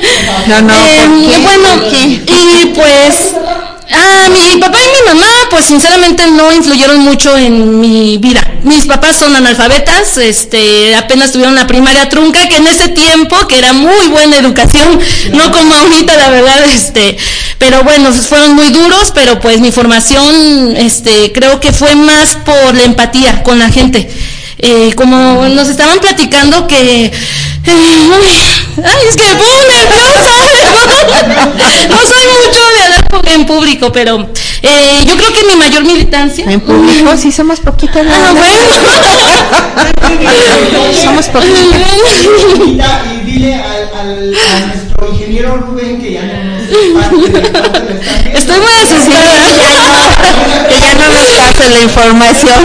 Y pues mi papá y mi mamá pues sinceramente no influyeron mucho en mi vida. Mis papás son analfabetas, apenas tuvieron la primaria trunca, que en ese tiempo, que era muy buena educación, no como ahorita, la verdad, pero bueno, fueron muy duros, pero pues mi formación, creo que fue más por la empatía con la gente. Como nos estaban platicando que es que muy nerviosa, no soy mucho de hablar en público, pero yo creo que mi mayor militancia en público sí somos poquitas. Somos poquitas. Y dile a nuestro ingeniero Rubén que ya no nos estoy muy asustada, que ya no nos pase la información.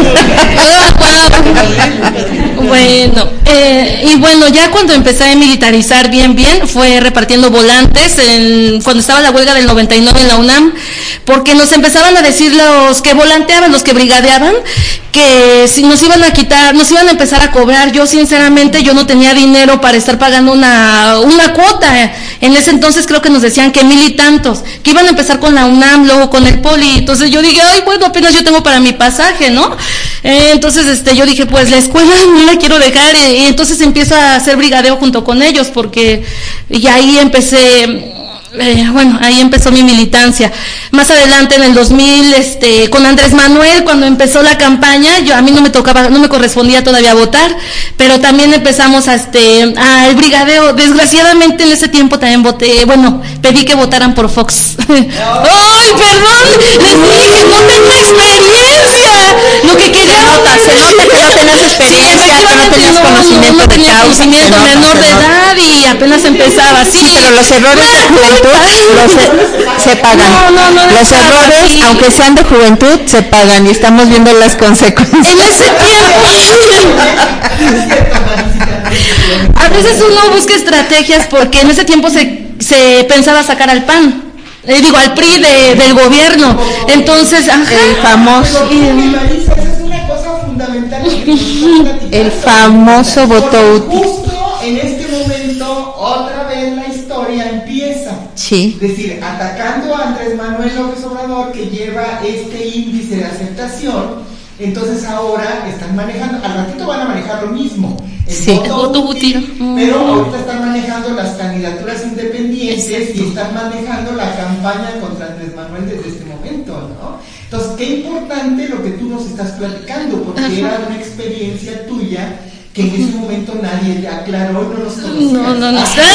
Bueno, ya cuando empecé a militarizar bien, fue repartiendo volantes cuando estaba la huelga del 99 en la UNAM, porque nos empezaban a decir los que volanteaban, los que brigadeaban, que si nos iban a quitar, nos iban a empezar a cobrar. Yo sinceramente, yo no tenía dinero para estar pagando una cuota. En ese entonces creo que nos decían que 1,000 y tantos, que iban a empezar con la UNAM, luego con el Poli. Entonces yo dije, apenas yo tengo para mi pasaje, ¿no? Entonces yo dije, pues la escuela no la quiero dejar, y entonces empiezo a hacer brigadeo junto con ellos, y ahí empecé. Ahí empezó mi militancia. Más adelante en el 2000, con Andrés Manuel, cuando empezó la campaña, a mí no me correspondía todavía votar, pero también empezamos al brigadeo. Desgraciadamente en ese tiempo también pedí que votaran por Fox. ¡Ay, perdón! Les dije, no tengo experiencia. Lo que quería se nota que no tenías experiencia, que no tenías conocimiento de causa, conocimiento, menor de edad, y apenas empezaba así. Sí, pero los errores de juventud se pagan. Los errores, aunque sean de juventud, se pagan, y estamos viendo las consecuencias. En ese tiempo a veces uno busca estrategias, porque en ese tiempo se pensaba sacar al PAN, al PRI del gobierno. Entonces, el famoso el famoso voto útil. Justo en este momento otra vez la historia empieza. Sí. Es decir, atacando a Andrés Manuel López Obrador, que lleva este índice de aceptación. Entonces ahora están manejando, al ratito van a manejar lo mismo, el voto útil, pero ahorita están manejando las candidaturas independientes y están manejando la campaña contra Andrés Manuel desde este momento, ¿no? Entonces, qué importante lo que tú nos estás platicando, porque era una experiencia tuya que en ese momento nadie te aclaró y no nos conocía.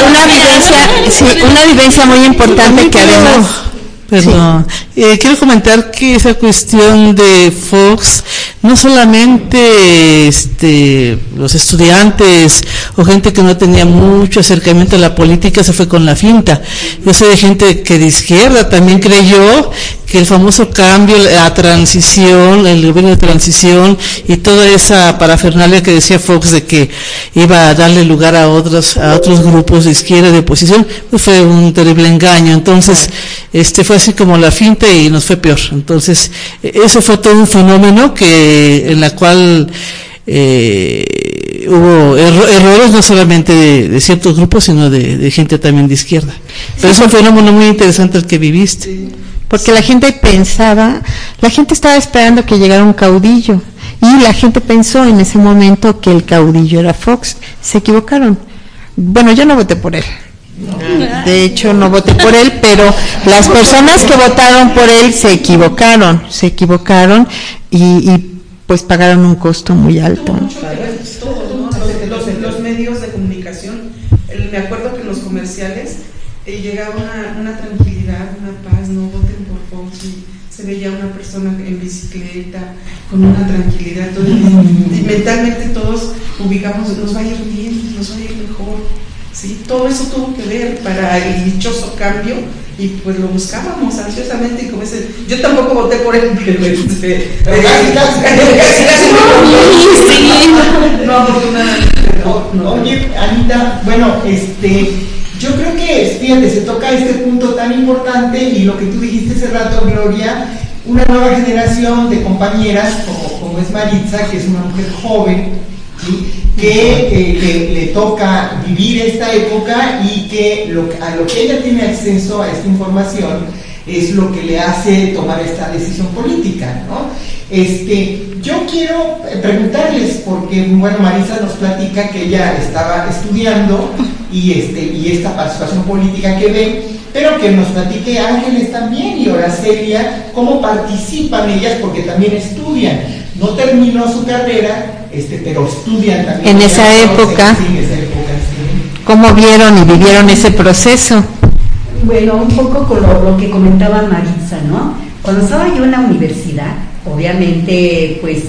Una vivencia muy importante que además... Perdón, quiero comentar que esa cuestión de Fox, no solamente los estudiantes o gente que no tenía mucho acercamiento a la política se fue con la finta. Yo sé de gente que de izquierda también creyó que el famoso cambio, la transición, el gobierno de transición y toda esa parafernalia que decía Fox de que iba a darle lugar a otros grupos de izquierda, de oposición, pues fue un terrible engaño. Entonces, fue así como la finta y nos fue peor. Entonces, eso fue todo un fenómeno en la cual hubo errores no solamente de ciertos grupos, sino de gente también de izquierda. Pero es un fenómeno muy interesante el que viviste. Porque la gente estaba esperando que llegara un caudillo, y la gente pensó en ese momento que el caudillo era Fox. Se equivocaron. Bueno, yo no voté por él. De hecho, no voté por él, pero las personas que votaron por él se equivocaron y pues pagaron un costo muy alto. Los medios de comunicación, me acuerdo que en los comerciales llegaba una tranquilidad, una paz, no voten por Fox, y se veía una persona en bicicleta con una tranquilidad, y mentalmente todos ubicamos, nos va a ir bien, nos va a ir mejor, ¿sí? Todo eso tuvo que ver para el dichoso cambio, y pues lo buscábamos ansiosamente, y como ese, yo tampoco voté por él, pero no, afortunadamente. Oye, Anita, bueno, yo creo que, fíjate, se toca este punto tan importante, y lo que tú dijiste hace rato, Gloria, una nueva generación de compañeras, como es Maritza, que es una mujer joven, ¿sí? que le toca vivir esta época, y que a lo que ella tiene acceso a esta información es lo que le hace tomar esta decisión política, ¿no? Yo quiero preguntarles, porque bueno, Marisa nos platica que ella estaba estudiando y esta participación política que ve, pero que nos platique Ángeles también y Oracelia, cómo participan ellas, porque también estudian. No terminó su carrera, pero estudian también. En esa época, ¿cómo vieron y vivieron ese proceso? Bueno, un poco con lo que comentaba Maritza, ¿no? Cuando estaba yo en la universidad, obviamente, pues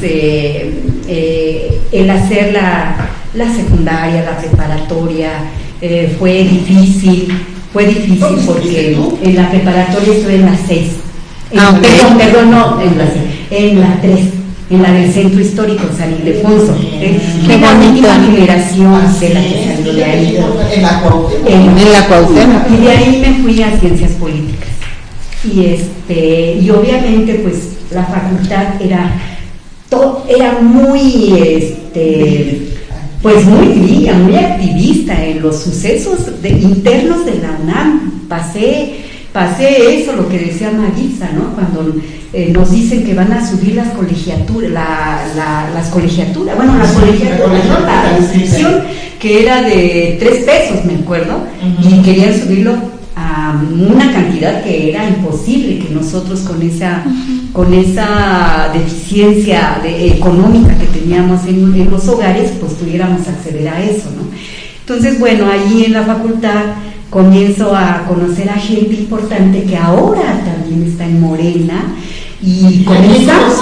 el hacer la secundaria, la preparatoria, fue difícil porque en la preparatoria estuve en la 6. Perdón, no, en la 3. En la del Centro Histórico San Ildefonso. Fue la última generación de la que salió de ahí. En la Cuauhtémoc. Y de ahí me fui a Ciencias Políticas. Y obviamente, pues, la facultad era muy, pues muy viva, muy activista en los sucesos internos de la UNAM. Pasé eso, lo que decía Maritza, ¿no? Cuando nos dicen que van a subir las colegiaturas, las colegiaturas, ¿no? La inscripción, que era de 3 pesos, me acuerdo, y querían subirlo a una cantidad que era imposible que nosotros con esa deficiencia económica que teníamos en los hogares, pues pudiéramos acceder a eso, ¿no? Entonces, bueno, ahí en la facultad comienzo a conocer a gente importante que ahora también está en Morena, y comenzamos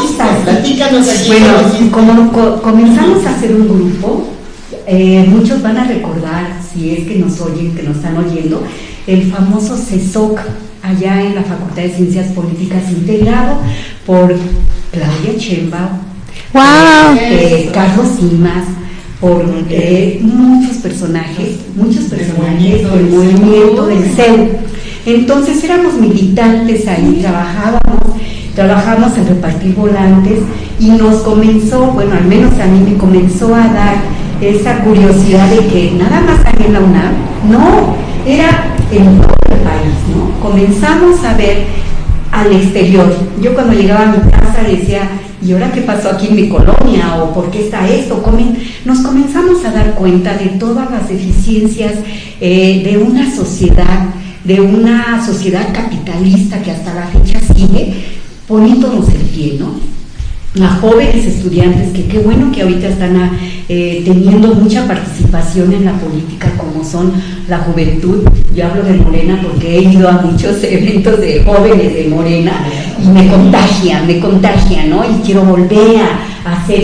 comenzamos a hacer un grupo. Muchos van a recordar, si es que nos oyen, que nos están oyendo, el famoso CESOC allá en la Facultad de Ciencias Políticas, integrado por Claudia Sheinbaum, Carlos Simas, por muchos personajes del movimiento del CEU. Entonces éramos militantes ahí, trabajamos en repartir volantes, y nos comenzó, bueno, al menos a mí me comenzó a dar esa curiosidad de que nada más aquí en la UNAM, no, era en todo el país, ¿no? Comenzamos a ver al exterior. Yo cuando llegaba a mi casa decía, ¿y ahora qué pasó aquí en mi colonia? ¿O por qué está esto? Nos comenzamos a dar cuenta de todas las deficiencias de una sociedad capitalista que hasta la fecha sigue poniéndonos el pie, ¿no? A jóvenes estudiantes que qué bueno que ahorita están teniendo mucha participación en la política, como son la juventud. Yo hablo de Morena porque he ido a muchos eventos de jóvenes de Morena y me contagia, ¿no? Y quiero volver a hacer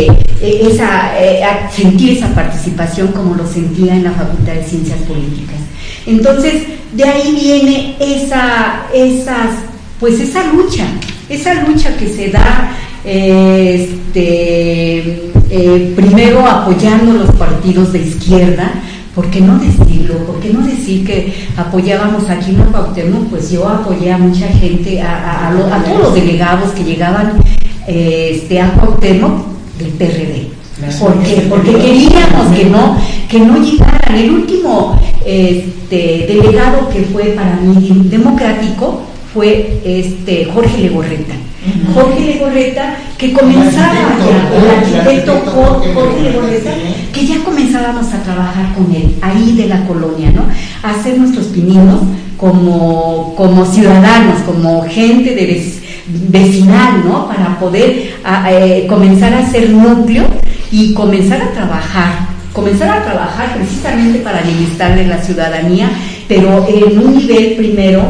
a sentir esa participación como lo sentía en la Facultad de Ciencias Políticas. Entonces, de ahí viene esa lucha que se da, primero apoyando los partidos de izquierda. ¿Por qué no decirlo? ¿Por qué no decir que apoyábamos aquí en la Cuauhtémoc? Pues yo apoyé a mucha gente, a todos los delegados que llegaban a Cuauhtémoc del PRD. ¿Por qué? Porque queríamos que no llegaran. El último delegado que fue para mí democrático fue Jorge Legorreta. Jorge Legorreta, que comenzaba el arquitecto Jorge Legorreta, que ya comenzábamos a trabajar con él, ahí de la colonia, ¿no? A hacer nuestros pininos como ciudadanos, como gente vecinal, ¿no? Para poder comenzar a hacer núcleo y comenzar a trabajar precisamente para el bienestar de la ciudadanía, pero en un nivel primero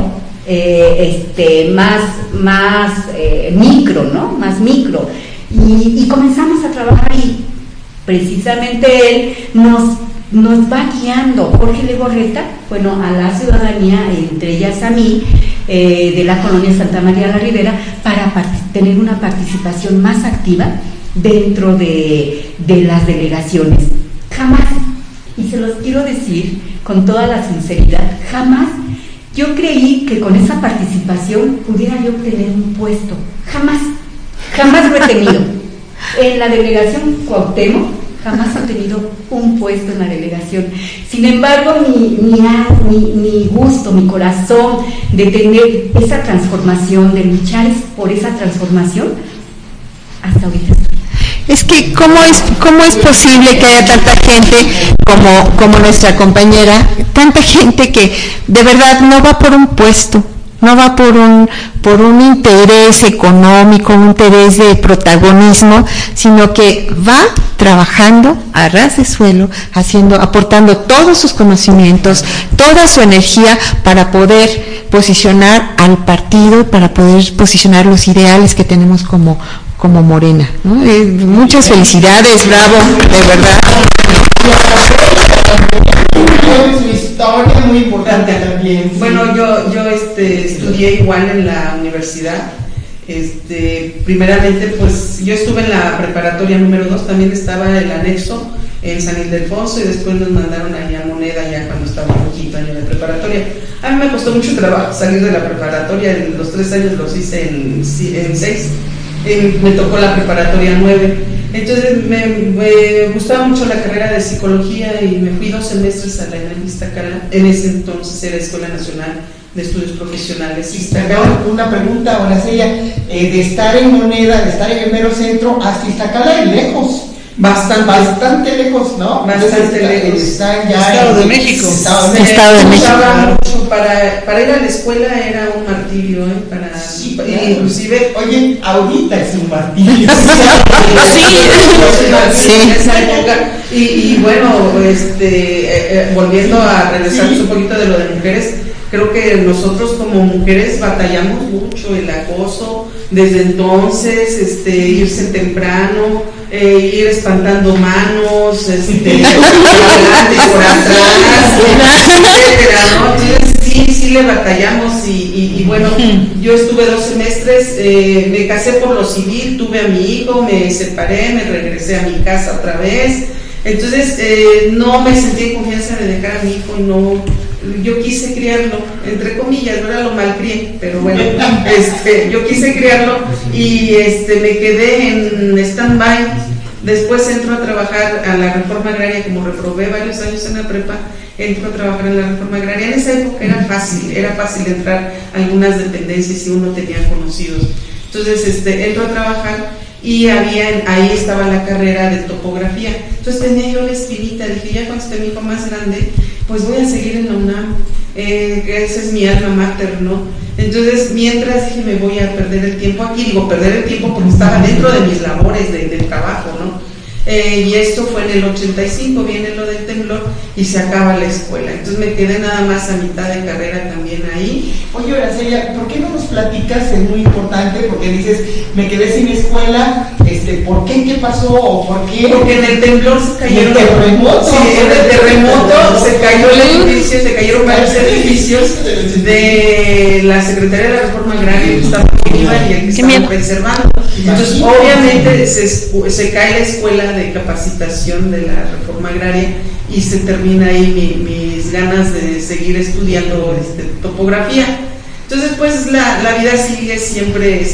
más micro, ¿no? Más micro. Y comenzamos a trabajar y precisamente él nos va guiando, Jorge Legorreta, bueno, a la ciudadanía, entre ellas a mí, de la colonia Santa María la Ribera, para tener una participación más activa dentro de las delegaciones. Jamás, y se los quiero decir con toda la sinceridad, jamás yo creí que con esa participación pudiera yo obtener un puesto. Jamás lo he tenido. En la delegación Cuauhtémoc jamás he tenido un puesto en la delegación. Sin embargo, mi gusto, mi corazón de tener esa transformación, de luchar por esa transformación, hasta ahorita estoy. Es que ¿cómo es posible que haya tanta gente como nuestra compañera, tanta gente que de verdad no va por un puesto, no va por un interés económico, un interés de protagonismo, sino que va trabajando a ras de suelo, aportando todos sus conocimientos, toda su energía para poder posicionar al partido, para poder posicionar los ideales que tenemos como Morena, ¿no? Muchas felicidades, bravo, de verdad. Su historia muy importante también. Bueno, yo estudié igual en la universidad. Primeramente, pues yo estuve en la preparatoria número 2, también estaba el anexo en San Ildefonso y después nos mandaron allá a Moneda ya cuando estaba en quinto año de preparatoria. A mí me costó mucho trabajo salir de la preparatoria, los 3 años los hice en 6. Me tocó la preparatoria 9, entonces me gustaba mucho la carrera de psicología y me fui 2 semestres a la ENAM Iztacala. En ese entonces era Escuela Nacional de Estudios Profesionales Iztacala. Una pregunta, ahora sería, de estar en Moneda, de estar en el mero centro hasta Iztacala, lejos. Bastante lejos, ¿no? Bastante lejos. Está ya Estado de México. Estado de México. Mucho para ir a la escuela era un martirio, sí, inclusive. Oye, ahorita es un martirio. Sí. En esa época. Y bueno, volviendo a regresar un poquito de lo de mujeres, creo que nosotros como mujeres batallamos mucho el acoso. Desde entonces, irse temprano, ir espantando manos, por adelante y por atrás, etcétera, ¿no? Entonces sí le batallamos y bueno, yo estuve 2 semestres, me casé por lo civil, tuve a mi hijo, me separé, me regresé a mi casa otra vez. Entonces no me sentí en confianza de dejar a mi hijo y no. Yo quise criarlo, entre comillas, no era lo malcrié, pero bueno, yo quise criarlo y me quedé en stand-by. Después entro a trabajar a la Reforma Agraria, como reprobé varios años en la prepa, entro a trabajar en la Reforma Agraria. En esa época era fácil entrar a algunas dependencias si uno tenía conocidos. Entonces entro a trabajar y ahí estaba la carrera de topografía. Entonces tenía yo la espinita, dije, ya cuando esté mi hijo más grande, pues voy a seguir en la UNAM, que esa es mi alma mater, ¿no? Entonces, mientras dije, me voy a perder el tiempo aquí, perder el tiempo porque estaba dentro de mis labores del trabajo, ¿no? Y esto fue en el 85, viene lo del temblor y se acaba la escuela. Entonces me quedé nada más a mitad de carrera también ahí. Oye, Araceli, ¿por qué no nos platicas? Es muy importante porque dices, me quedé sin escuela, ¿por qué? ¿Qué pasó? ¿O por qué? Porque en el temblor se cayeron. ¿El terremoto? Sí, en el terremoto se cayó el edificio, se cayeron varios edificios de la Secretaría de la Reforma Agraria, Gustavo Bolívar y el que estaban preservando. Entonces, obviamente se cae la escuela de capacitación de la Reforma Agraria y se termina ahí mis ganas de seguir estudiando topografía. Entonces, pues la vida sigue siempre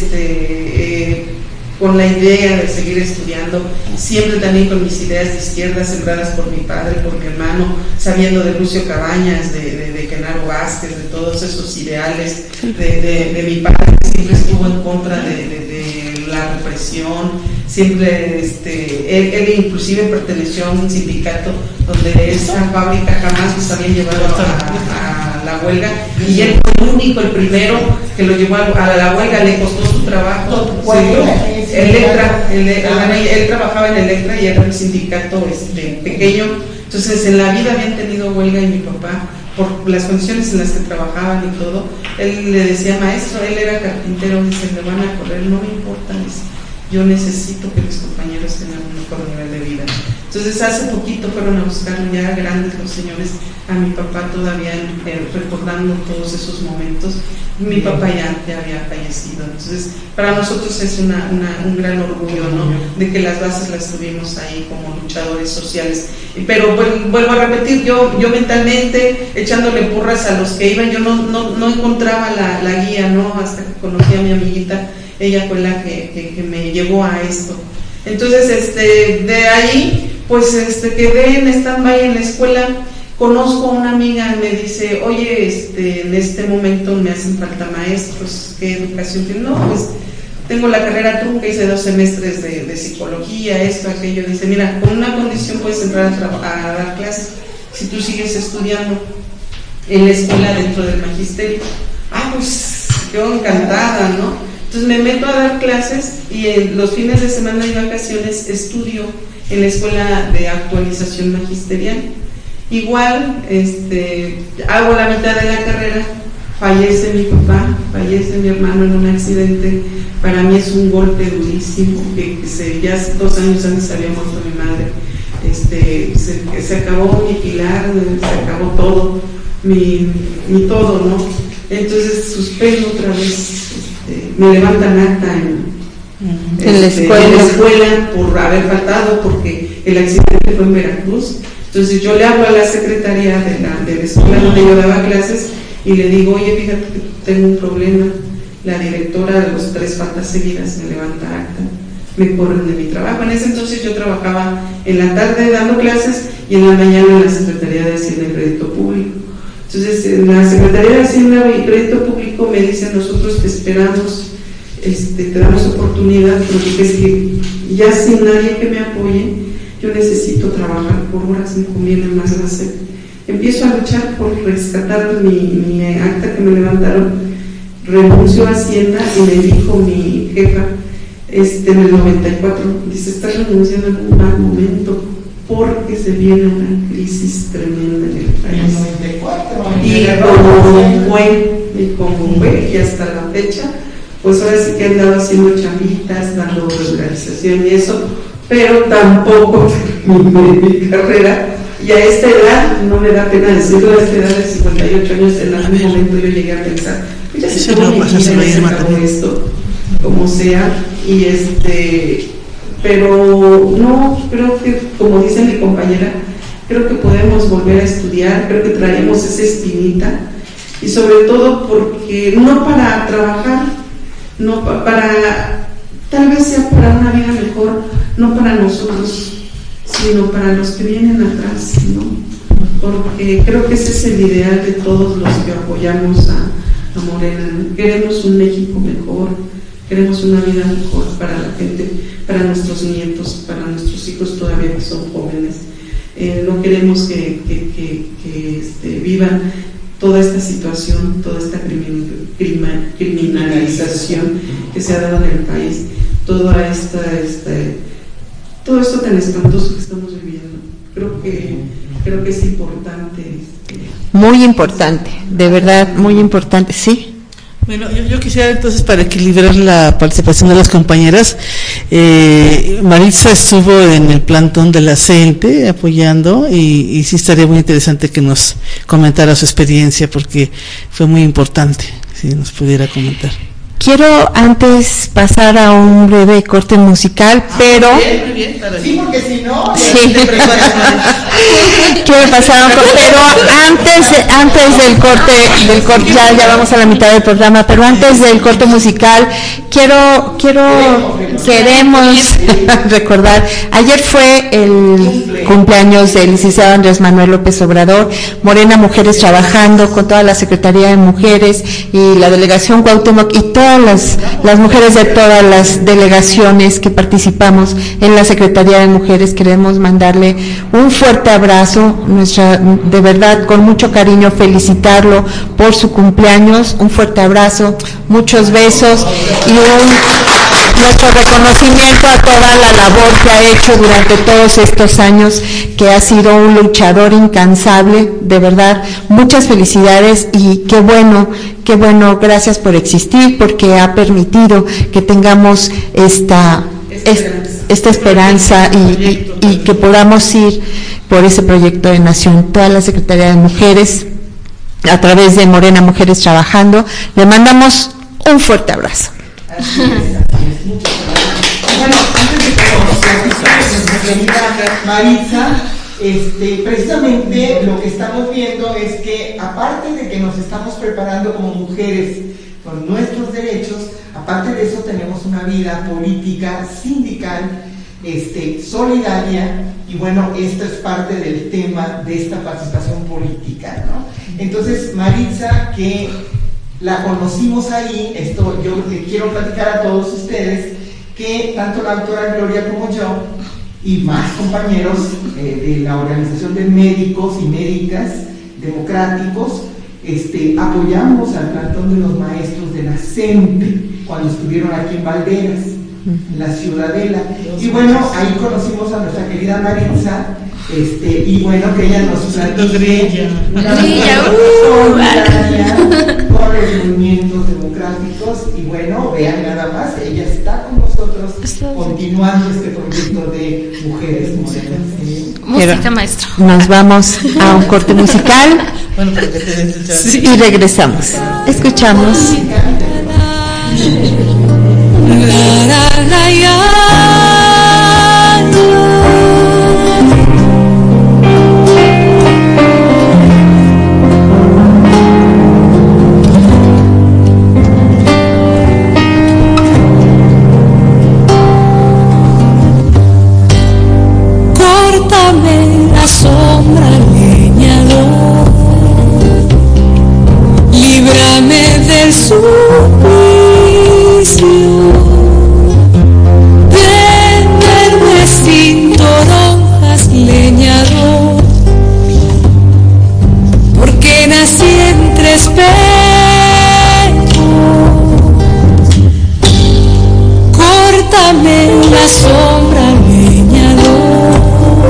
con la idea de seguir estudiando, siempre también con mis ideas de izquierda sembradas por mi padre, por mi hermano, sabiendo de Lucio Cabañas, de Genaro Vázquez, de todos esos ideales, de mi padre que siempre estuvo en contra de la represión, siempre él inclusive perteneció a un sindicato donde esa fábrica jamás nos había llevado a la huelga, y él fue el único, el primero que lo llevó a la huelga, le costó su trabajo. Él trabajaba en Electra y era un sindicato pequeño, entonces en la vida habían tenido huelga, y mi papá, por las condiciones en las que trabajaban y todo, él le decía, maestro, él era carpintero, dice, me van a correr, no me importa, dice, yo necesito que mis compañeros tengan un mejor nivel de vida. Entonces hace poquito fueron a buscarlo, ya grandes los señores, a mi papá todavía recordando todos esos momentos. Mi papá ya había fallecido, entonces para nosotros es un gran orgullo, ¿no?, de que las bases las tuvimos ahí como luchadores sociales. Pero vuelvo a repetir, yo mentalmente echándole porras a los que iban, yo no encontraba la guía, ¿no?, hasta que conocí a mi amiguita, ella fue la que me llevó a esto. Entonces de ahí pues quedé en stand-by en la escuela. Conozco a una amiga, me dice, oye, en este momento me hacen falta maestros, ¿qué educación tienes? No, pues tengo la carrera trunca, hice 2 semestres de psicología, esto, aquello. Dice, mira, con una condición puedes entrar a dar clases, si tú sigues estudiando en la escuela dentro del magisterio. Pues yo encantada, ¿no? Entonces me meto a dar clases, y en los fines de semana y vacaciones estudio en la escuela de actualización magisterial. Igual, hago la mitad de la carrera, fallece mi papá, fallece mi hermano en un accidente. Para mí es un golpe durísimo, ya 2 años antes había muerto mi madre. Se acabó mi pilar, se acabó todo, mi todo, ¿no? Entonces suspendo otra vez, me levantan acta en la escuela por haber faltado, porque el accidente fue en Veracruz. Entonces yo le hablo a la secretaría de la escuela donde yo daba clases y le digo, oye, fíjate que tengo un problema. La directora de los 3 faltas seguidas me levanta acta, me corren de mi trabajo. En ese entonces yo trabajaba en la tarde dando clases y en la mañana en la Secretaría de Hacienda y Crédito Público. Entonces en la Secretaría de Hacienda y Crédito Público me dicen, nosotros te esperamos, te damos oportunidad, porque es que ya sin nadie que me apoye, yo necesito trabajar por horas, me conviene más hacer. Empiezo a luchar por rescatar mi acta que me levantaron, renuncio a Hacienda y me dijo mi jefa en el 94, dice, estás renunciando en un mal momento porque se viene una crisis tremenda en el país. Y como fue, y hasta la fecha, pues ahora sí que he andado haciendo chambitas, dando regularización y eso, pero tampoco terminé mi carrera, y a esta edad, no me da pena decirlo, a esta edad de 58 años, en algún momento yo llegué a pensar, ya se acabó mi vida, ya se acabó esto, como sea, y pero no, creo que, como dice mi compañera, creo que podemos volver a estudiar, creo que traemos esa espinita, y sobre todo porque, no para trabajar, no para, tal vez sea para una vida mejor, no para nosotros, sino para los que vienen atrás, ¿no? Porque creo que ese es el ideal de todos los que apoyamos a Morena. Queremos un México mejor, queremos una vida mejor para la gente, para nuestros nietos, para nuestros hijos todavía que son jóvenes. No queremos que vivan toda esta situación, toda esta criminalización que se ha dado en el país, todo esto tan espantoso que estamos viviendo. Creo que es importante. Muy importante, de verdad, muy importante, sí. Bueno, yo quisiera entonces, para equilibrar la participación de las compañeras, Maritza estuvo en el plantón de la CENTE apoyando, y sí estaría muy interesante que nos comentara su experiencia, porque fue muy importante, si nos pudiera comentar. Quiero antes pasar a un breve corte musical, pero... Muy bien, sí, porque si no... Sí. Quiero pasar a un corte, pero antes del corte, ya vamos a la mitad del programa, pero antes del corte musical, queremos recordar, ayer fue el cumpleaños del licenciado Andrés Manuel López Obrador. Morena Mujeres, trabajando con toda la Secretaría de Mujeres y la Delegación Cuauhtémoc y toda todas las mujeres de todas las delegaciones que participamos en la Secretaría de Mujeres, queremos mandarle un fuerte abrazo, de verdad, con mucho cariño, felicitarlo por su cumpleaños, un fuerte abrazo, muchos besos y nuestro reconocimiento a toda la labor que ha hecho durante todos estos años, que ha sido un luchador incansable, de verdad, muchas felicidades y qué bueno, gracias por existir, porque ha permitido que tengamos esta esperanza y que podamos ir por ese proyecto de nación. Toda la Secretaría de Mujeres, a través de Morena Mujeres Trabajando, le mandamos un fuerte abrazo. Bueno, antes de que nuestra querida Maritza, precisamente lo que estamos viendo es que, aparte de que nos estamos preparando como mujeres con nuestros derechos, aparte de eso tenemos una vida política, sindical, solidaria, y bueno, esto es parte del tema de esta participación política, ¿no? Entonces, Maritza, que la conocimos ahí, yo le quiero platicar a todos ustedes que tanto la doctora Gloria como yo y más compañeros de la Organización de Médicos y Médicas Democráticos apoyamos al plantón de los maestros de la CENTE cuando estuvieron aquí en Valderas, en la Ciudadela, y bueno, ahí conocimos a nuestra querida Maritza, y bueno, que ella nos platique una con los movimientos democráticos, y bueno, vean nada más, ella está con nosotros continuando este proyecto de Mujeres Morenas. Música, maestro. Nos vamos a un corte musical y regresamos. Escuchamos. Córtame la sombra, leñador, líbrame del suplicio de verme sin toronjas, leñador, porque nací entre espejos. Córtame la sombra, leñador,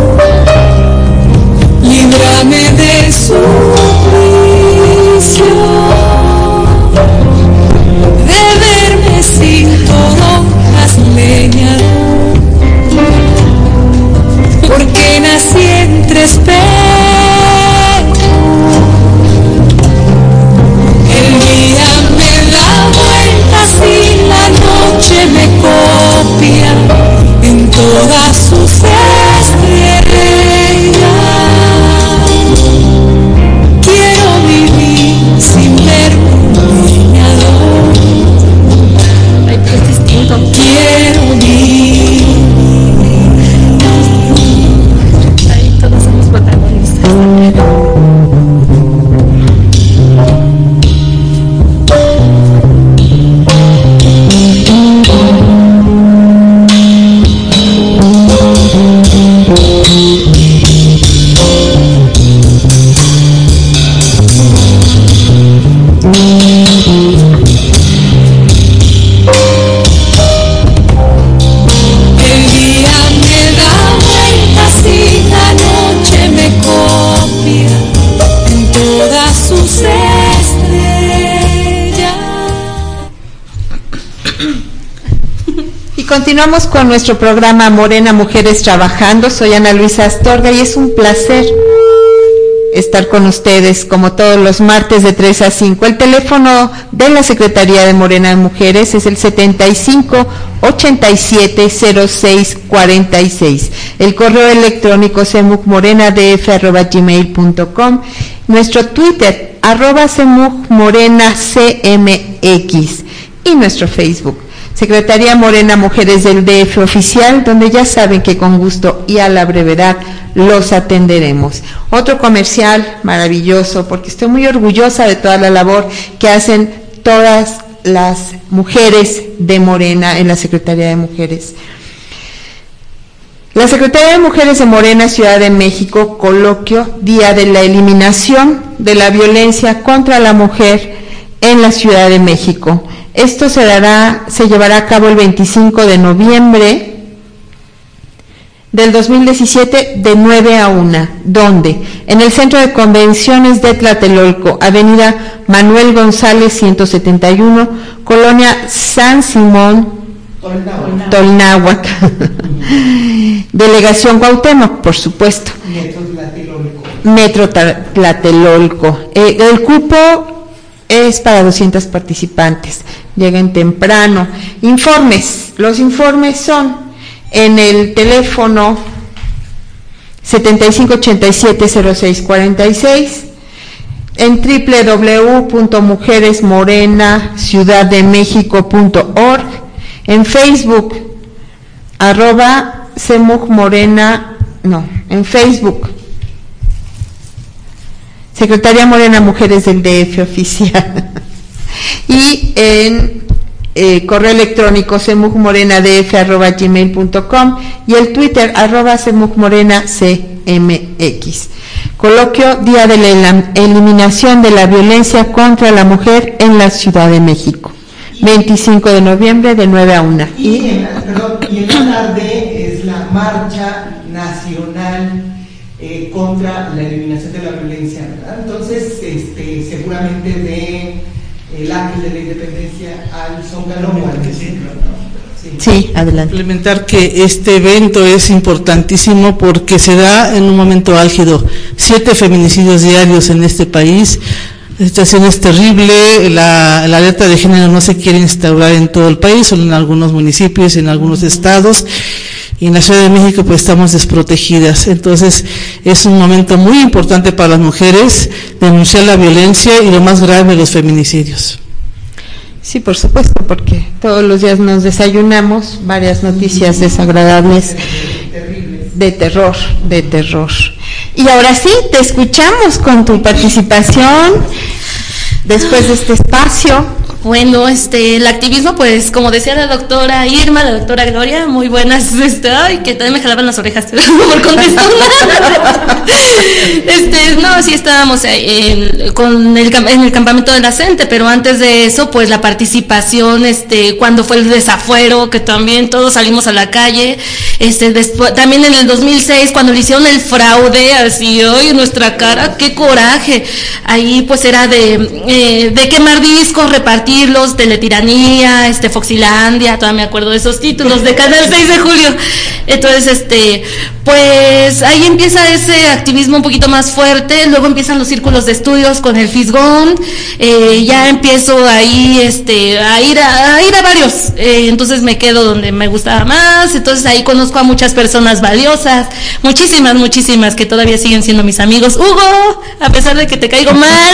líbrame del suplicio de verme sin toronjas, leñador, porque nací entre espejos. El día me da vueltas y la noche me copia en todas sus estrellas. Quiero vivir sin ver un leñador. Ay, pero es distinto. Quiero vivir. Ahí todos somos protagonistas. Continuamos con nuestro programa Morena Mujeres Trabajando. Soy Ana Luisa Astorga y es un placer estar con ustedes como todos los martes de 3 a 5. El teléfono de la Secretaría de Morena Mujeres es el 75-87-06-46. El correo electrónico semucmorenadf@gmail.com. Nuestro Twitter @semucmorenacmx y nuestro Facebook Secretaría Morena Mujeres del DF Oficial, donde ya saben que con gusto y a la brevedad los atenderemos. Otro comercial maravilloso, porque estoy muy orgullosa de toda la labor que hacen todas las mujeres de Morena en la Secretaría de Mujeres. La Secretaría de Mujeres de Morena, Ciudad de México, coloquio Día de la Eliminación de la Violencia contra la Mujer en la Ciudad de México. Esto se llevará a cabo el 25 de noviembre del 2017 de 9 a 1. ¿Dónde? En el Centro de Convenciones de Tlatelolco, Avenida Manuel González 171, Colonia San Simón, Tolnáhuac. Delegación Cuauhtémoc, por supuesto. Metro Tlatelolco. El cupo es para 200 participantes. Lleguen temprano. Informes. Los informes son en el teléfono 7587-0646, en www.mujeresmorenaciudaddemexico.org, en Facebook, en Facebook, Secretaría Morena Mujeres del DF oficial, y en correo electrónico semujmorenadf@gmail.com y el Twitter @semujmorenacmx. Coloquio Día de la Eliminación de la Violencia contra la Mujer en la Ciudad de México, 25 de noviembre de 9 a 1. Y en la tarde es la marcha nacional contra la eliminación de la violencia, ¿verdad? Entonces, seguramente de el Ángel de la Independencia al Zócalo. Sí, adelante. Implementar que este evento es importantísimo porque se da en un momento álgido. 7 feminicidios diarios en este país. La situación es terrible. La alerta de género no se quiere instaurar en todo el país, solo en algunos municipios, en algunos estados. Y en la Ciudad de México pues estamos desprotegidas. Entonces es un momento muy importante para las mujeres denunciar la violencia y lo más grave, los feminicidios. Sí, por supuesto, porque todos los días nos desayunamos varias noticias desagradables de terror. Y ahora sí, te escuchamos con tu participación después de este espacio. Bueno, el activismo, pues, como decía la doctora Irma, la doctora Gloria, muy buenas, ay, que también me jalaban las orejas, pero no por contestar nada. No, sí estábamos en el campamento de la CENTE, pero antes de eso, pues, la participación, cuando fue el desafuero, que también todos salimos a la calle, después, también en el 2006, cuando le hicieron el fraude, así, hoy nuestra cara, qué coraje, ahí, pues, era de quemar discos, repartirlos, Teletiranía, Foxilandia, todavía me acuerdo de esos títulos, de Canal 6 de Julio. Entonces, pues ahí empieza ese activismo un poquito más fuerte, luego empiezan los círculos de estudios con el Fisgón, ya empiezo ahí a ir a varios, entonces me quedo donde me gustaba más, entonces ahí conozco a muchas personas valiosas, muchísimas que todavía siguen siendo mis amigos. Hugo, a pesar de que te caigo mal,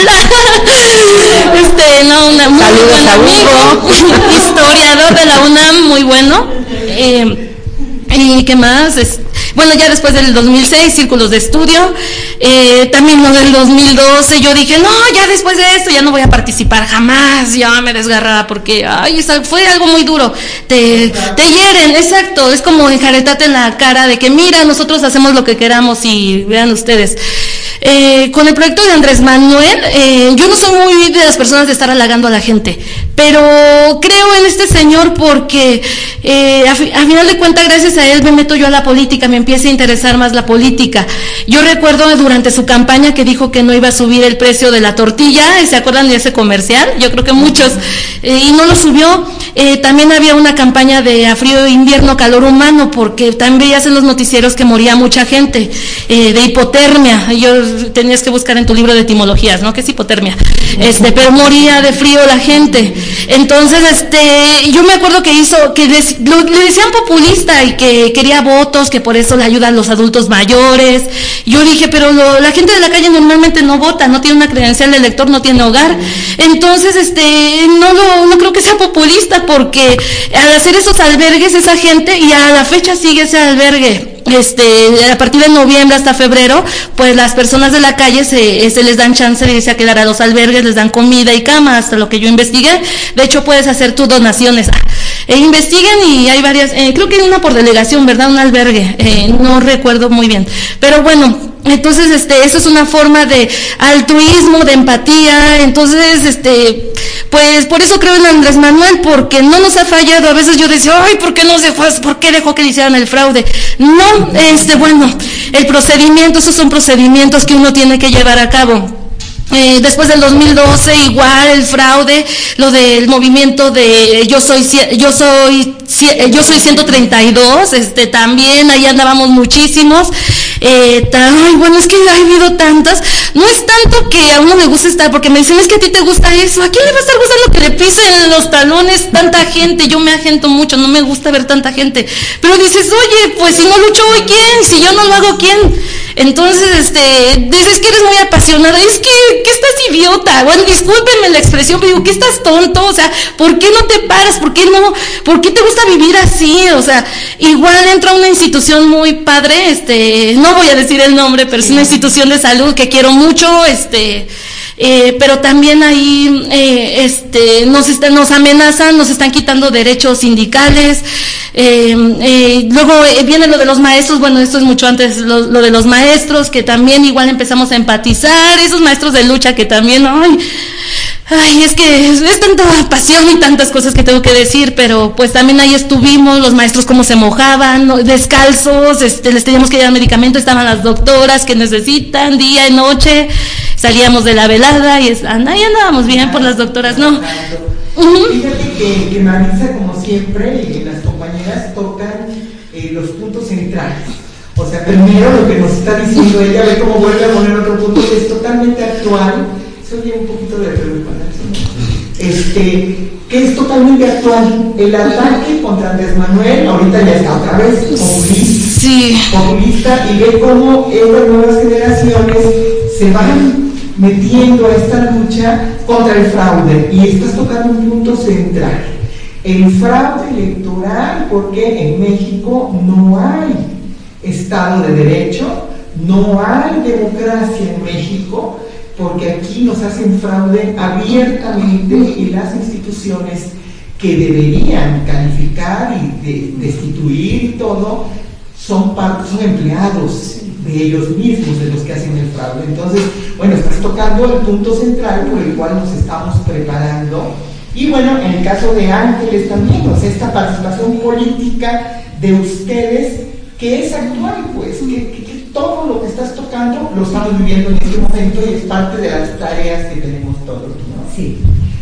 una muy buen amigo, historiador de la UNAM, muy bueno. ¿Y qué más? Bueno, ya después del 2006, círculos de estudio, también lo del 2012, yo dije, no, ya después de esto ya no voy a participar jamás, ya me desgarraba porque, fue algo muy duro, te hieren, exacto, es como enjaretarte en la cara de que, mira, nosotros hacemos lo que queramos y vean ustedes. Con el proyecto de Andrés Manuel, yo no soy muy de las personas de estar halagando a la gente, pero creo en este señor porque a final de cuentas, gracias a él me meto yo a la política, me empieza a interesar más la política. Yo recuerdo durante su campaña que dijo que no iba a subir el precio de la tortilla, ¿se acuerdan de ese comercial? Yo creo que muchos, y no lo subió. También había una campaña de a frío invierno, calor humano, porque también veías en los noticieros que moría mucha gente de hipotermia. Tenías que buscar en tu libro de etimologías, ¿no? ¿Qué es hipotermia? Pero moría de frío la gente. Entonces, yo me acuerdo que le decían populista y que quería votos, que por eso le ayudan los adultos mayores. Yo dije, pero la gente de la calle normalmente no vota, no tiene una credencial de elector, no tiene hogar. Entonces, no creo que sea populista, porque al hacer esos albergues, esa gente, y a la fecha sigue ese albergue, a partir de noviembre hasta febrero, pues las personas de la calle se les dan chance de irse a quedar a los albergues, les dan comida y cama, hasta lo que yo investigué. De hecho, puedes hacer tus donaciones. Investiguen y hay varias, creo que hay una por delegación, ¿verdad? Un albergue, no recuerdo muy bien. Pero bueno, entonces, eso es una forma de altruismo, de empatía. Entonces, pues por eso creo en Andrés Manuel, porque no nos ha fallado. A veces yo decía, ay, ¿por qué no se fue? ¿Por qué dejó que le hicieran el fraude? No, bueno, el procedimiento, esos son procedimientos que uno tiene que llevar a cabo. Después del 2012 igual el fraude, lo del movimiento de yo soy 132, también ahí andábamos muchísimos. Bueno, es que ha habido tantas. No es tanto que a uno le gusta estar, porque me dicen, es que a ti te gusta eso. ¿A quién le va a estar gustando que le pisen los talones tanta gente? Yo me agento mucho, no me gusta ver tanta gente. Pero dices, oye, pues si no lucho hoy, ¿quién? Si yo no lo hago, ¿quién? Entonces, dices que eres muy apasionada. Es que estás idiota. Bueno, discúlpenme la expresión, pero digo, que estás tonto. O sea, ¿por qué no te paras? ¿Por qué te gusta vivir así? O sea, igual entra una institución muy padre, no voy a decir el nombre, pero es una institución de salud que quiero mucho, pero también ahí, nos amenazan, nos están quitando derechos sindicales. Luego viene lo de los maestros. Bueno, esto es mucho antes, lo de los maestros, que también igual empezamos a empatizar, esos maestros de lucha que también, ay, es que es tanta pasión y tantas cosas que tengo que decir, pero pues también ahí estuvimos, los maestros cómo se mojaban, ¿no? Descalzos, les teníamos que llevar medicamento, estaban las doctoras que necesitan día y noche, salíamos de la velada y ahí andábamos bien por las doctoras, ¿no? Fíjate que Marisa, como siempre, las compañeras tocan los puntos centrales. O sea, primero lo que nos está diciendo ella, ve cómo vuelve a poner otro punto que es totalmente actual. Eso oye un poquito de preocupación, que es totalmente actual. El ataque contra Andrés Manuel ahorita ya está otra vez populista, y ve cómo estas nuevas generaciones se van metiendo a esta lucha contra el fraude, y estás tocando un punto central, el fraude electoral, porque en México no hay Estado de Derecho, no hay democracia en México, porque aquí nos hacen fraude abiertamente, y las instituciones que deberían calificar y destituir y todo son empleados de ellos mismos, de los que hacen el fraude. Entonces, bueno, estás tocando el punto central por el cual nos estamos preparando. Y bueno, en el caso de Ángeles también, o sea, esta participación política de ustedes, que es actual, pues, que todo lo que estás tocando lo estamos viviendo en este momento, y es parte de las tareas que tenemos todos, ¿no? Sí.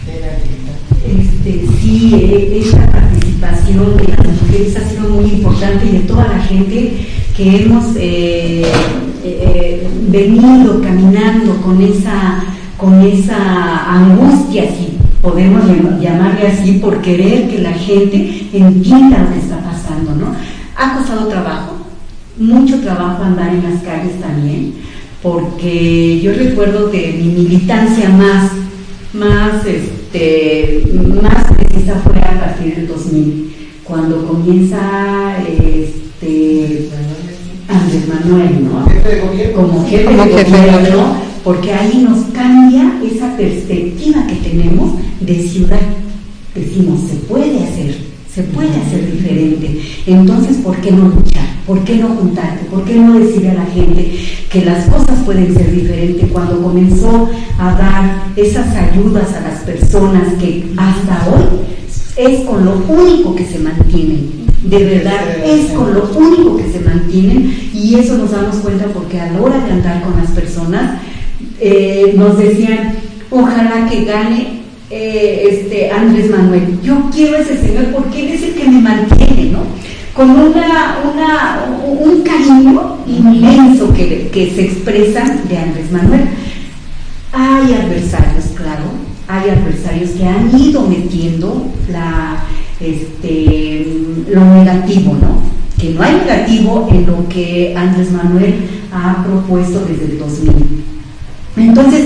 Sí, esta participación de las mujeres ha sido muy importante, y de toda la gente que hemos venido caminando con esa angustia, si podemos llamarle así, por querer que la gente entienda lo que está pasando, ¿no? Ha costado trabajo, mucho trabajo andar en las calles también, porque yo recuerdo que mi militancia más precisa fue a partir del 2000, cuando comienza Andrés Manuel, ¿no? Como jefe de gobierno, porque ahí nos cambia esa perspectiva que tenemos de ciudad. Decimos, se puede hacer diferente. Entonces, ¿por qué no luchar? ¿Por qué no juntarte? ¿Por qué no decirle a la gente que las cosas pueden ser diferentes? Cuando comenzó a dar esas ayudas a las personas, que hasta hoy es con lo único que se mantienen, de verdad, es con lo único que se mantienen, y eso nos damos cuenta porque a la hora de andar con las personas, nos decían, ojalá que gane Andrés Manuel. Yo quiero a ese señor porque él es el que me mantiene, ¿no? Con un cariño inmenso que se expresan de Andrés Manuel. Hay adversarios, claro, hay adversarios que han ido metiendo lo negativo, ¿no? Que no hay negativo en lo que Andrés Manuel ha propuesto desde el 2000. Entonces,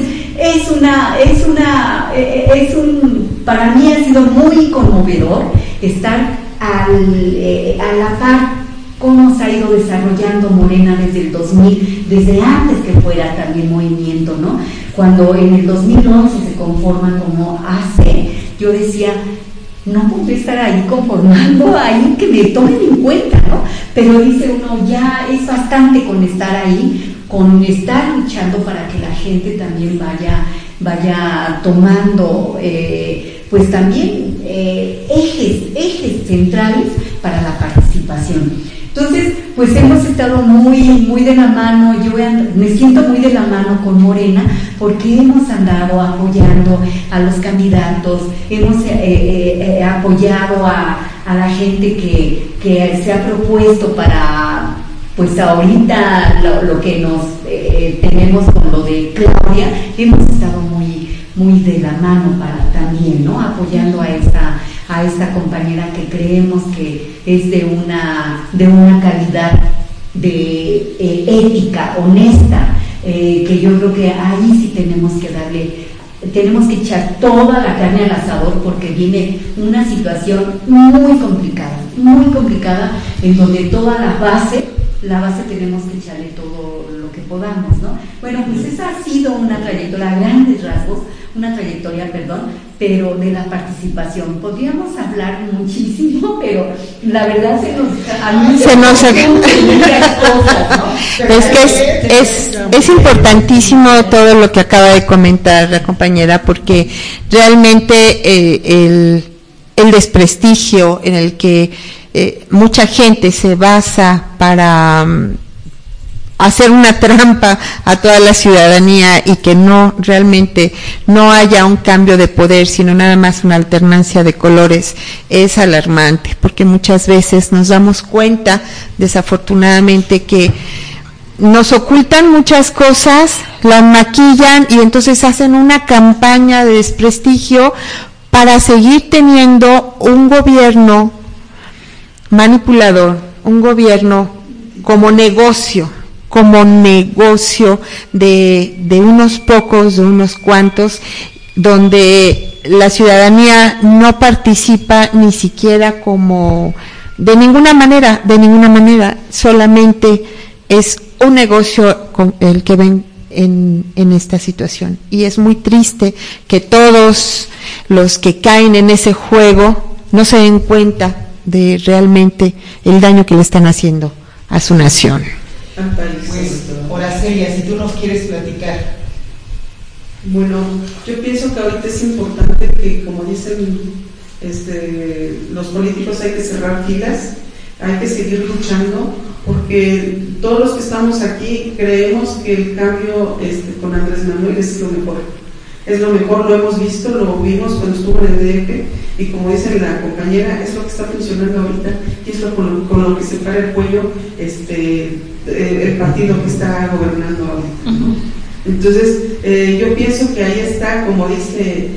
para mí ha sido muy conmovedor estar a la par cómo se ha ido desarrollando Morena desde el 2000, desde antes que fuera también movimiento, ¿no? Cuando en el 2011 se conforma como AC, yo decía, no podría estar ahí conformando, ahí que me tomen en cuenta, ¿no? Pero dice uno, ya es bastante con estar ahí, con estar luchando para que la gente también vaya tomando, pues también ejes centrales para la participación. Entonces, pues hemos estado muy de la mano, yo me siento muy de la mano con Morena, porque hemos andado apoyando a los candidatos, hemos apoyado a la gente que se ha propuesto para, pues ahorita lo que nos tenemos con lo de Claudia, hemos estado muy de la mano para también, ¿no? Apoyando a esta compañera que creemos que es de una calidad de ética, honesta, que yo creo que ahí sí tenemos que echar toda la carne al asador, porque viene una situación muy complicada, en donde toda la base tenemos que echarle todo lo que podamos, ¿no? Bueno, pues esa ha sido una trayectoria, a grandes rasgos, pero de la participación. Podríamos hablar muchísimo, pero la verdad se nos muchas cosas, ¿no? Es que es importantísimo todo lo que acaba de comentar la compañera, porque realmente el desprestigio en el que mucha gente se basa para hacer una trampa a toda la ciudadanía y que realmente no haya un cambio de poder, sino nada más una alternancia de colores, es alarmante, porque muchas veces nos damos cuenta, desafortunadamente, que nos ocultan muchas cosas, las maquillan y entonces hacen una campaña de desprestigio para seguir teniendo un gobierno manipulador, un gobierno como negocio de unos pocos, de unos cuantos, donde la ciudadanía no participa ni siquiera de ninguna manera, solamente es un negocio con el que ven en esta situación. Y es muy triste que todos los que caen en ese juego no se den cuenta de realmente el daño que le están haciendo a su nación. Pues, Horacelia, si tú nos quieres platicar. Bueno, yo pienso que ahorita es importante que, como dicen los políticos, hay que cerrar filas, hay que seguir luchando, porque todos los que estamos aquí creemos que el cambio con Andrés Manuel es lo mejor. Es lo mejor, lo hemos visto, lo vimos cuando estuvo en el DF, y como dice la compañera, es lo que está funcionando ahorita, y es con lo que se para el cuello el partido que está gobernando ahorita, ¿no? Entonces, yo pienso que ahí está, como dice,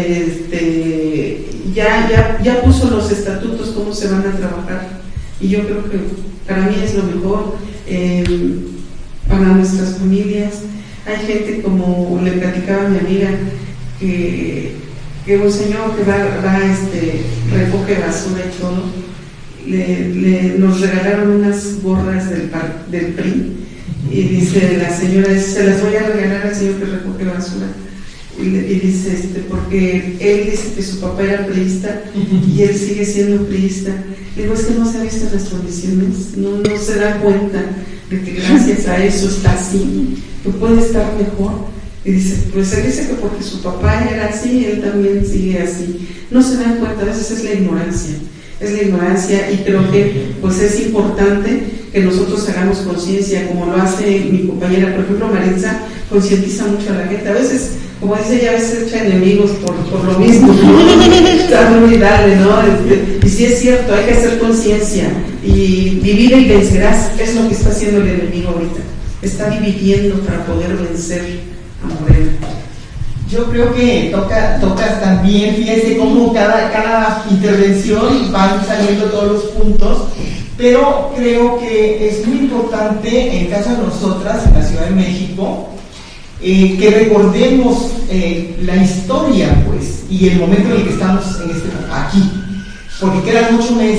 ya puso los estatutos, cómo se van a trabajar, y yo creo que para mí es lo mejor para nuestras familias. Hay gente, como le platicaba a mi amiga, que un señor que recoge basura y todo, nos regalaron unas gorras del PRI, y dice la señora, se las voy a regalar al señor que recoge basura, y dice, porque él dice que su papá era priista y él sigue siendo priista. Digo, es que no se ha visto las condiciones, no se da cuenta de que gracias a eso está así, que puede estar mejor. Y dice, pues él dice que porque su papá era así, él también sigue así. No se dan cuenta, a veces es la ignorancia, y creo que pues es importante que nosotros hagamos conciencia, como lo hace mi compañera, por ejemplo, Maritza, concientiza mucho a la gente. A veces, como dice ella, a veces echa enemigos por lo mismo, está muy dale, ¿no? Y sí es cierto, hay que hacer conciencia, y divide y vencerás, es lo que está haciendo el enemigo ahorita, está dividiendo para poder vencer a Morena. Yo creo que tocas también, fíjense cómo cada intervención van saliendo todos los puntos, pero creo que es muy importante, en caso de nosotras, en la Ciudad de México, que recordemos la historia, pues, y el momento en el que estamos aquí, porque quedan 8 meses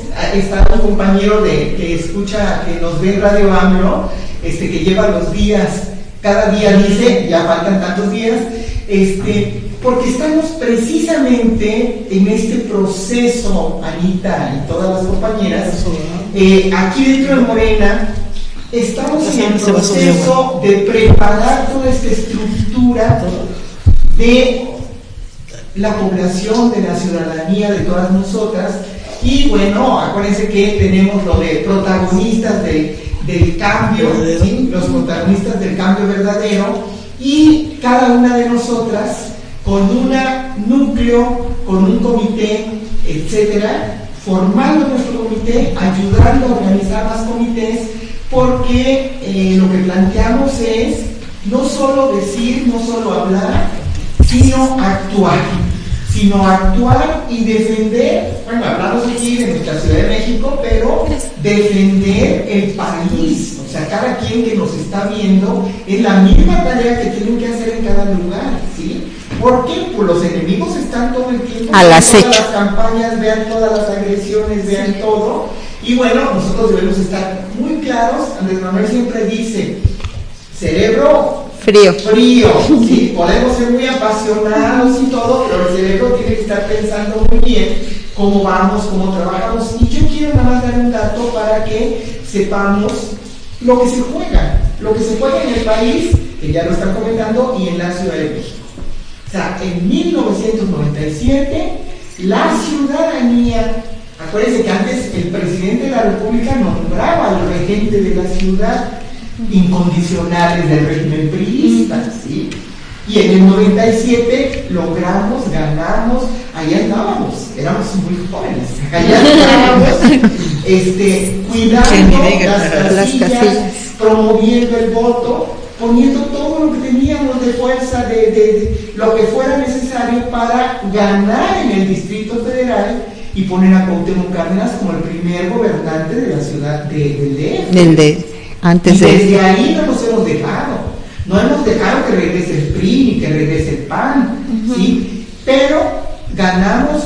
está un compañero que escucha, que nos ve en Radio AMLO, que lleva los días, cada día dice, ya faltan tantos días, porque estamos precisamente en este proceso, Anita y todas las compañeras, aquí dentro de Morena, estamos en el proceso de preparar toda esta estructura de la población, de la ciudadanía, de todas nosotras. Y bueno, acuérdense que tenemos lo de protagonistas del cambio, ¿sí? Los protagonistas del cambio verdadero, y cada una de nosotras con un núcleo, con un comité, etcétera, formando nuestro comité, ayudando a organizar más comités, porque lo que planteamos es no solo decir, no solo hablar, sino actuar y defender, bueno, hablamos aquí de nuestra Ciudad de México, pero defender el país. O sea, cada quien que nos está viendo es la misma tarea que tienen que hacer en cada lugar, ¿sí? ¿Por qué? Pues los enemigos están todo el tiempo, al acecho. Todas las campañas, vean todas las agresiones, vean todo. Y bueno, nosotros debemos estar muy claros. Andrés Manuel siempre dice, cerebro frío, sí, podemos ser muy apasionados y todo, pero el cerebro tiene que estar pensando muy bien cómo vamos, cómo trabajamos. Y yo quiero nada más dar un dato para que sepamos lo que se juega en el país, que ya lo están comentando, y en la Ciudad de México. O sea, en 1997, la ciudadanía, acuérdense que antes el presidente de la República nombraba al regente de la ciudad, incondicionales del régimen priista, ¿sí? Y en el 97 logramos, ganamos, allá andábamos, éramos muy jóvenes, allá andábamos, cuidando las casillas, promoviendo el voto, poniendo todo lo que teníamos de fuerza, de lo que fuera necesario para ganar en el Distrito Federal y poner a Cuauhtémoc Cárdenas como el primer gobernante de la ciudad del DF. Antes y desde ahí no nos hemos dejado que regrese el PRI ni que regrese el PAN, ¿sí? Pero ganamos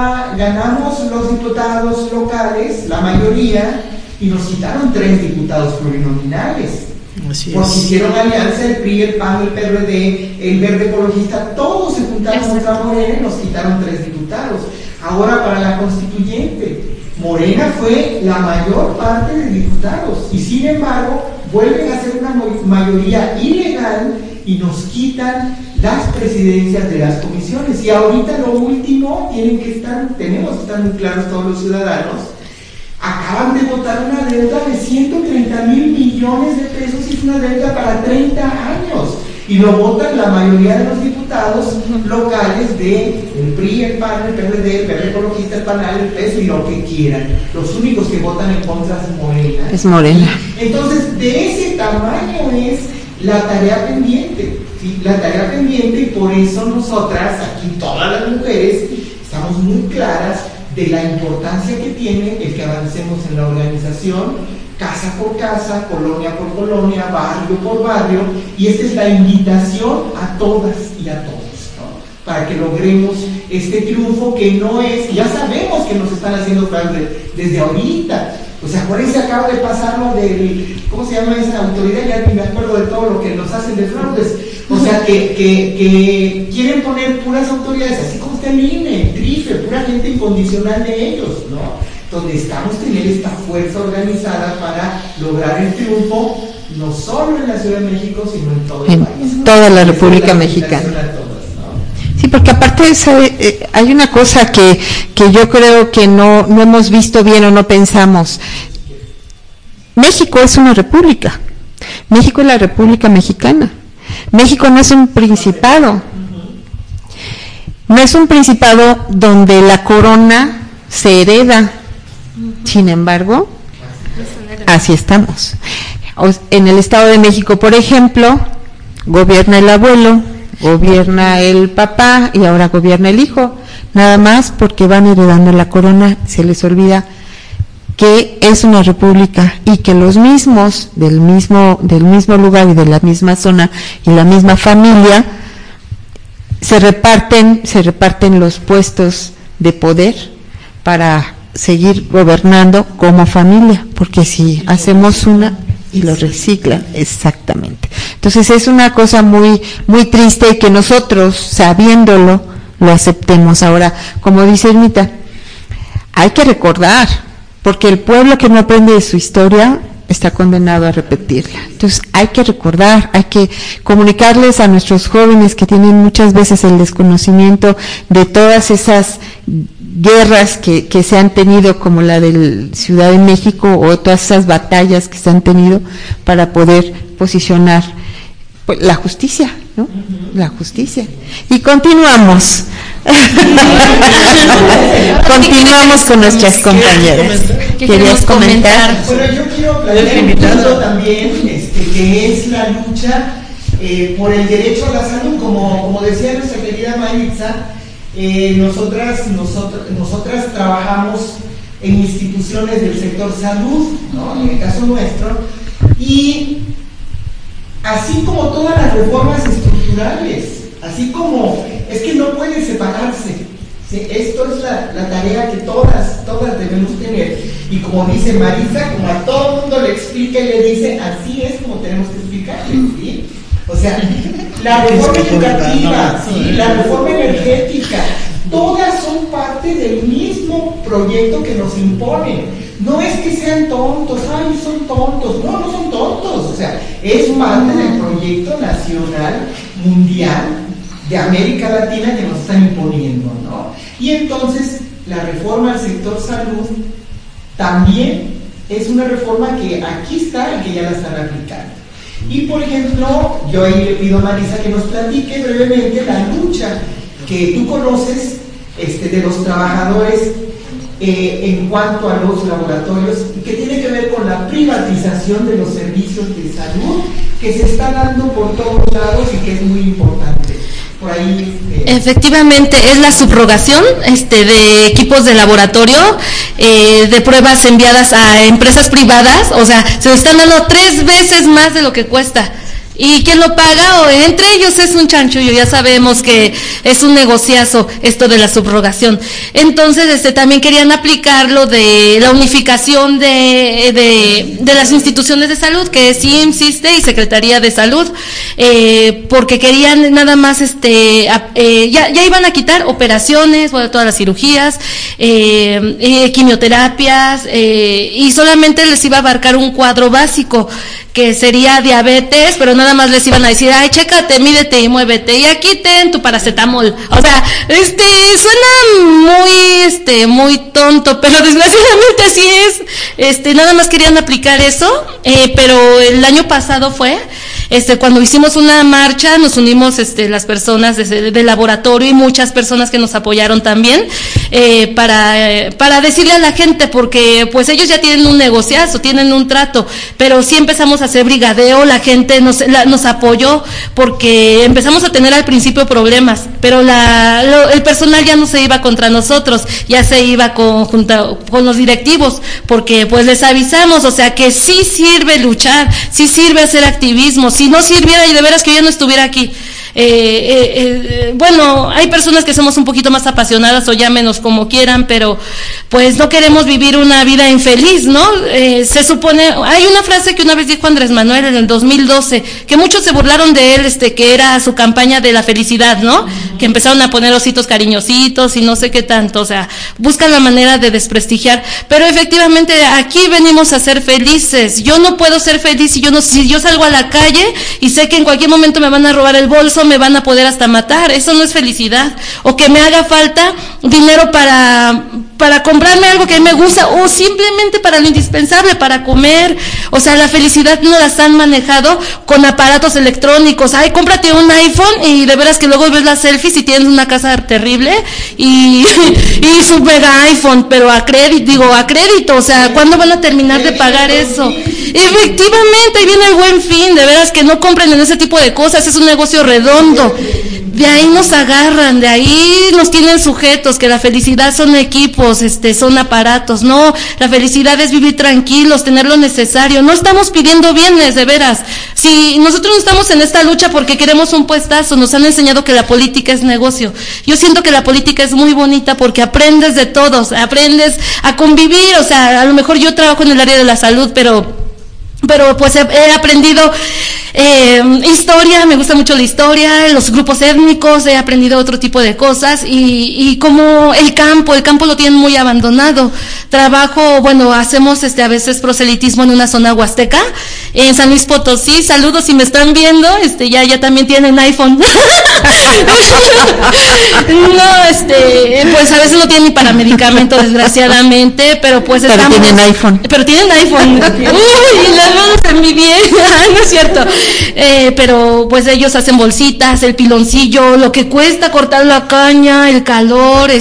los diputados locales, la mayoría, y nos quitaron 3 diputados plurinominales. Porque hicieron alianza el PRI, el PAN, el PRD, el Verde Ecologista, todos se juntaron contra Morena y nos quitaron 3 diputados. Ahora para la constituyente, Morena fue la mayor parte de diputados y sin embargo vuelven a ser una mayoría ilegal y nos quitan las presidencias de las comisiones. Y ahorita lo último, tenemos que estar muy claros todos los ciudadanos, acaban de votar una deuda de 130,000 millones de pesos y es una deuda para 30 años. Y lo votan la mayoría de los diputados locales del PRI, el PAN, el PRD, el Verde Ecologista, el PANAL, el PES y lo que quieran. Los únicos que votan en contra es Morena. Entonces, de ese tamaño es la tarea pendiente, ¿sí? La tarea pendiente, y por eso nosotras, aquí todas las mujeres, estamos muy claras de la importancia que tiene el que avancemos en la organización, casa por casa, colonia por colonia, barrio por barrio, y esta es la invitación a todas y a todos, ¿no? Para que logremos este triunfo que no es, ya sabemos que nos están haciendo fraude desde ahorita. O sea, por ahí se acaba de pasar lo del, ¿cómo se llama esa autoridad? Ya ni me acuerdo de todo lo que nos hacen de fraudes. O sea, que quieren poner puras autoridades, así como está el INE, el TRIFE, pura gente incondicional de ellos, ¿no? Donde necesitamos tener esta fuerza organizada para lograr el triunfo, no solo en la Ciudad de México, sino en todo el país. En toda la República Mexicana. Sí, porque aparte hay una cosa que yo creo que no hemos visto bien o no pensamos. México es una república. México es la República Mexicana. México no es un principado. No es un principado donde la corona se hereda. Sin embargo, así estamos. En el Estado de México, por ejemplo, gobierna el abuelo, gobierna el papá y ahora gobierna el hijo, nada más porque van heredando la corona. Se les olvida que es una república y que los mismos del mismo lugar y de la misma zona y la misma familia se reparten los puestos de poder para seguir gobernando como familia, porque si hacemos una y lo reciclan, exactamente. Entonces es una cosa muy muy triste y que nosotros, sabiéndolo, lo aceptemos. Ahora, como dice Irmita, hay que recordar, porque el pueblo que no aprende de su historia está condenado a repetirla. Entonces hay que recordar, hay que comunicarles a nuestros jóvenes que tienen muchas veces el desconocimiento de todas esas guerras que se han tenido, como la del Ciudad de México, o todas esas batallas que se han tenido para poder posicionar pues, la justicia, ¿no? La justicia. Y continuamos. Continuamos con nuestras compañeras. ¿Querías comentar? Bueno, yo quiero plantear un punto también, que es la lucha por el derecho a la salud, como decía nuestra querida Maritza. Nosotras trabajamos en instituciones del sector salud, ¿no? En el caso nuestro, y así como todas las reformas estructurales, así como es que no pueden separarse, ¿sí? Esto es la tarea que todas debemos tener, y como dice Marisa, como a todo el mundo le explica y le dice, así es como tenemos que explicarle, ¿sí? O sea, la reforma educativa, ¿sí? La reforma energética, todas son parte del mismo proyecto que nos imponen. No es que sean tontos, ay, son tontos, no son tontos, o sea, es parte del proyecto nacional, mundial, de América Latina que nos están imponiendo, ¿no? Y entonces, la reforma al sector salud también es una reforma que aquí está y que ya la están aplicando. Y por ejemplo, yo ahí le pido a Marisa que nos platique brevemente la lucha que tú conoces de los trabajadores en cuanto a los laboratorios, y que tiene que ver con la privatización de los servicios de salud que se está dando por todos lados y que es muy importante. Por ahí, efectivamente es la subrogación de equipos de laboratorio, de pruebas enviadas a empresas privadas, o sea, se están dando 3 veces más de lo que cuesta. ¿Y quién lo paga? O entre ellos es un chanchullo, ya sabemos que es un negociazo esto de la subrogación. Entonces, también querían aplicar lo de la unificación de las instituciones de salud, que es IMSS, ISSSTE y Secretaría de Salud, porque querían nada más, ya iban a quitar operaciones, bueno, todas las cirugías, quimioterapias, y solamente les iba a abarcar un cuadro básico, que sería diabetes, pero nada más les iban a decir, ay, chécate, mídete y muévete, y aquí ten tu paracetamol. O sea, suena muy tonto, pero desgraciadamente así es. Nada más querían aplicar eso, pero el año pasado fue, cuando hicimos una marcha, nos unimos las personas del laboratorio y muchas personas que nos apoyaron también, para decirle a la gente, porque pues ellos ya tienen un negociazo, tienen un trato, pero sí empezamos a hacer brigadeo, la gente nos apoyó, porque empezamos a tener al principio problemas, pero el personal ya no se iba contra nosotros, ya se iba junto con los directivos, porque pues les avisamos, o sea que sí sirve luchar, sí sirve hacer activismo. Si no sirviera, y de veras que yo no estuviera aquí. Bueno, hay personas que somos un poquito más apasionadas, o llámenos como quieran, pero pues no queremos vivir una vida infeliz, ¿no? Se supone, hay una frase que una vez dijo Andrés Manuel en el 2012, que muchos se burlaron de él, que era su campaña de la felicidad, ¿no? Que empezaron a poner ositos cariñositos y no sé qué tanto, o sea, buscan la manera de desprestigiar, pero efectivamente aquí venimos a ser felices. Yo no puedo ser feliz si yo salgo a la calle y sé que en cualquier momento me van a robar el bolso, me van a poder hasta matar. Eso no es felicidad. O que me haga falta dinero para comprarme algo que me gusta, o simplemente para lo indispensable, para comer. O sea, la felicidad no las han manejado con aparatos electrónicos. Ay, cómprate un iPhone, y de veras que luego ves las selfies y tienes una casa terrible y su mega iPhone, pero a crédito, o sea, ¿cuándo van a terminar de pagar eso? Efectivamente, ahí viene el Buen Fin, de veras que no compren en ese tipo de cosas, es un negocio redondo. de ahí nos agarran, de ahí nos tienen sujetos, que la felicidad son equipos, son aparatos. No, la felicidad es vivir tranquilos, tener lo necesario. No estamos pidiendo bienes, de veras. Si nosotros no estamos en esta lucha porque queremos un puestazo, nos han enseñado que la política es negocio. Yo siento que la política es muy bonita porque aprendes de todos, aprendes a convivir. O sea, a lo mejor yo trabajo en el área de la salud, pero pues he aprendido historia, me gusta mucho la historia, los grupos étnicos, he aprendido otro tipo de cosas y como el campo lo tienen muy abandonado. Trabajo, bueno, hacemos a veces proselitismo en una zona huasteca, en San Luis Potosí. Saludos si me están viendo, ya también tienen iPhone. No, pues a veces no tienen ni para medicamento, desgraciadamente, pero pues pero estamos... tienen iPhone. Pero tienen iPhone. Uy, las manos en mi bien. No es cierto. Pero pues ellos hacen bolsitas, el piloncillo, lo que cuesta cortar la caña, el calor,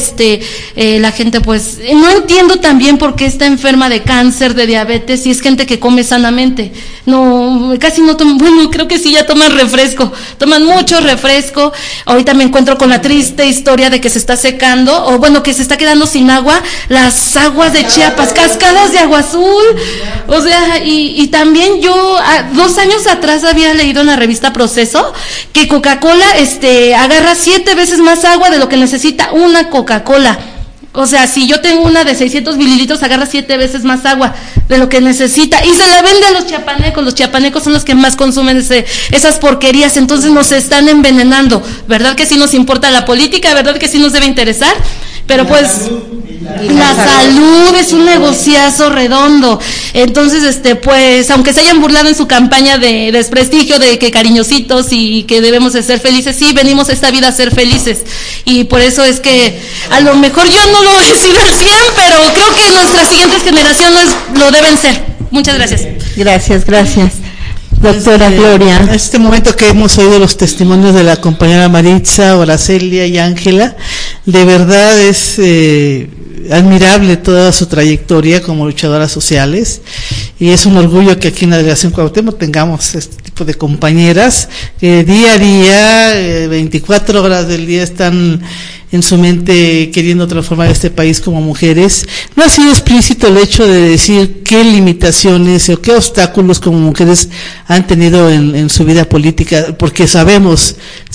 la gente pues, no entiendo también por qué está enferma de cáncer, de diabetes, si es gente que come sanamente. No, casi no toman, bueno, creo que sí ya toman refresco, toman mucho refresco. Ahorita me encuentro con la triste historia de que se está secando, o bueno, que se está quedando sin agua, las aguas de Chiapas, cascadas de agua azul. O sea, y también yo 2 años atrás había leído en la revista Proceso que Coca-Cola agarra 7 veces más agua de lo que necesita una Coca-Cola. O sea, si yo tengo una de 600 mililitros, agarra 7 veces más agua de lo que necesita y se la vende a los chiapanecos. Los chiapanecos son los que más consumen esas porquerías, entonces nos están envenenando. ¿Verdad que sí nos importa la política? ¿Verdad que sí nos debe interesar? Pero pues la salud es un negociazo redondo. Entonces, pues, aunque se hayan burlado en su campaña de desprestigio, de que cariñositos y que debemos de ser felices, sí, venimos a esta vida a ser felices. Y por eso es que, a lo mejor yo no lo he sido al 100, pero creo que nuestras siguientes generaciones lo deben ser. Muchas gracias. Gracias. Doctora Gloria. En este momento que hemos oído los testimonios de la compañera Maritza, Horacelia y Ángela, de verdad es admirable toda su trayectoria como luchadoras sociales y es un orgullo que aquí en la Delegación Cuauhtémoc tengamos este tipo de compañeras que día a día, 24 horas del día están en su mente queriendo transformar este país como mujeres. No ha sido explícito el hecho de decir qué limitaciones o qué obstáculos como mujeres han tenido en su vida política, porque sabemos,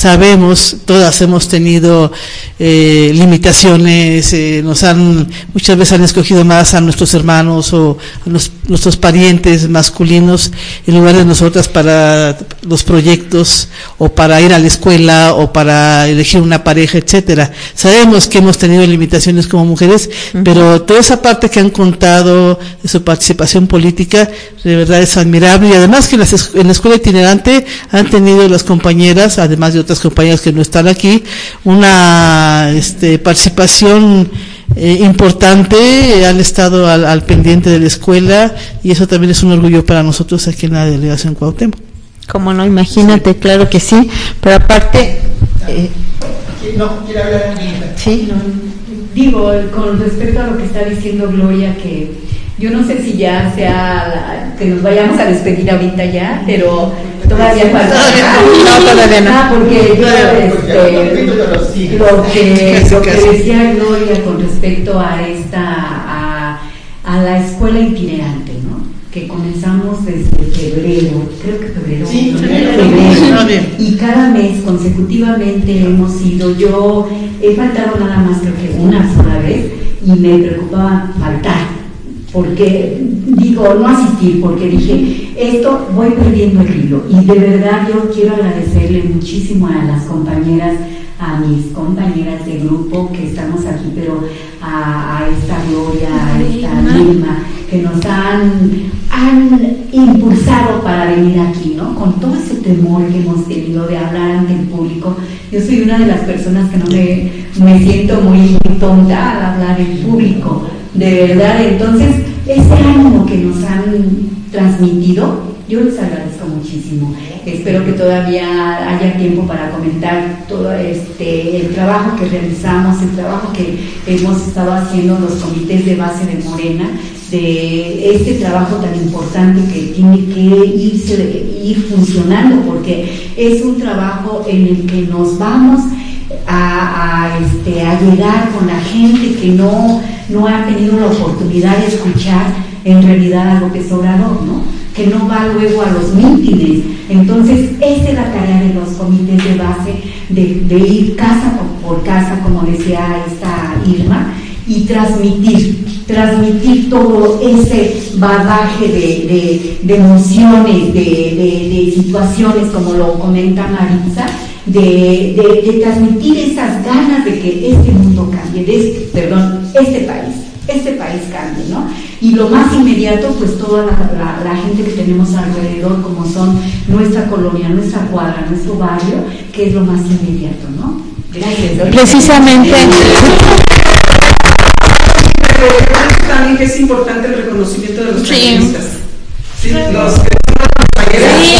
todas hemos tenido limitaciones, muchas veces han escogido más a nuestros hermanos o a nuestros parientes masculinos en lugar de nosotras para los proyectos o para ir a la escuela o para elegir una pareja, etcétera. Sabemos que hemos tenido limitaciones como mujeres, pero toda esa parte que han contado de su participación política, de verdad es admirable. Y además que en la escuela itinerante han tenido las compañeras, además de otras compañeras que no están aquí, una participación importante, han estado al pendiente de la escuela y eso también es un orgullo para nosotros aquí en la Delegación Cuauhtémoc. Como no, imagínate, sí. Claro que sí, pero aparte... No, quiere hablar sí. No, digo, con respecto a lo que está diciendo Gloria, que yo no sé si ya sea que nos vayamos a despedir ahorita ya, pero todavía falta. No, todavía no. Porque yo, lo que decía Gloria con respecto a a la escuela itinerante, ¿no? Que comenzamos desde febrero, creo que febrero, sí, febrero, y cada mes consecutivamente hemos ido. Yo he faltado nada más creo que una sola vez y me preocupaba faltar, porque no asistir, porque dije, esto voy perdiendo el hilo, y de verdad yo quiero agradecerle muchísimo a las compañeras, a mis compañeras de grupo que estamos aquí, pero a esta Gloria, a esta Vilma, que nos han impulsado para venir aquí, ¿no? Con todo ese temor que hemos tenido de hablar ante el público. Yo soy una de las personas que no me siento muy tonta al hablar en público, de verdad. Entonces, ese ánimo que nos han transmitido, yo les agradezco muchísimo. Espero que todavía haya tiempo para comentar todo el trabajo que realizamos, el trabajo que hemos estado haciendo los comités de base de Morena. de este trabajo tan importante que tiene que ir funcionando, porque es un trabajo en el que nos vamos a llegar con la gente que no ha tenido la oportunidad de escuchar en realidad a López Obrador, ¿no? Que no va luego a los mítines. Entonces, esa es la tarea de los comités de base, de ir casa por casa, como decía esta Irma, y transmitir todo ese bagaje de emociones, de situaciones, como lo comenta Maritza, de transmitir esas ganas de que este mundo cambie, este país cambie, ¿no? Y lo más inmediato, pues toda la gente que tenemos alrededor, como son nuestra colonia, nuestra cuadra, nuestro barrio, que es lo más inmediato, ¿no? Gracias. Precisamente. También que es importante el reconocimiento de los talleristas. Sí, los que son los talleres.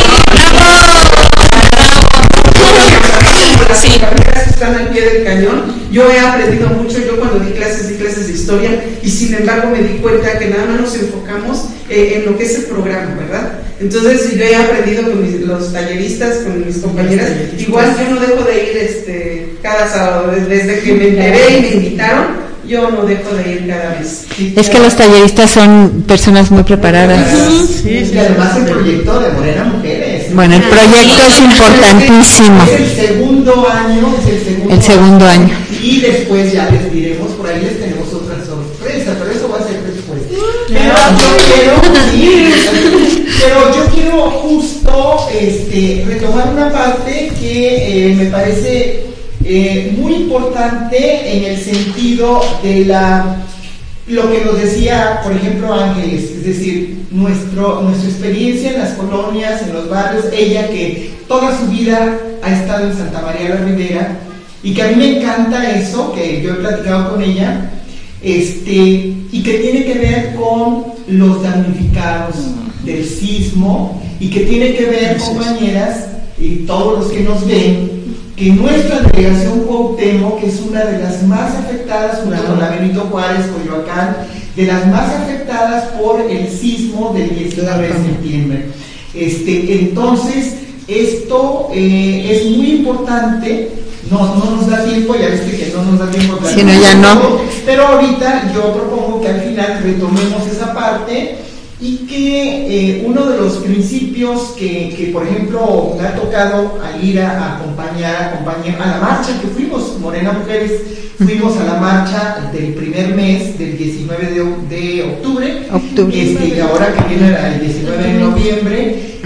Las están al pie del cañón. Yo he aprendido mucho. Yo cuando di clases de historia, y sin embargo me di cuenta que nada más nos enfocamos en lo que es el programa, ¿verdad? Entonces yo he aprendido con los talleristas, con mis compañeras. Igual yo no dejo de ir cada sábado, desde que me enteré y me invitaron. Yo no dejo de ir cada vez. Sí, es que los talleristas son personas muy preparadas. Sí, y además el proyecto de Morena Mujeres. Bueno, el proyecto es importantísimo. Es el segundo año. El segundo año. Y después ya les diremos, por ahí les tenemos otra sorpresa, pero eso va a ser después. Pero yo quiero justo retomar una parte que me parece muy importante en el sentido de lo que nos decía, por ejemplo, Ángeles, es decir, nuestra experiencia en las colonias, en los barrios, ella que toda su vida ha estado en Santa María la Ribera, y que a mí me encanta eso, que yo he platicado con ella, y que tiene que ver con los damnificados del sismo, y que tiene que ver, compañeras, y todos los que nos ven, que nuestra delegación Cuauhtémoc, que es una de las más afectadas, junto con la Benito Juárez, Coyoacán, de las más afectadas por el sismo del 19 de septiembre. Entonces, esto es muy importante. No nos da tiempo, ya viste que no nos da tiempo, si no, ya no. Pero ahorita yo propongo que al final retomemos esa parte y que uno de los principios que por ejemplo me ha tocado al ir a acompañar a la marcha que fuimos, Morena Mujeres, fuimos a la marcha del primer mes, del 19 de octubre. Y ahora que viene el 19 de noviembre,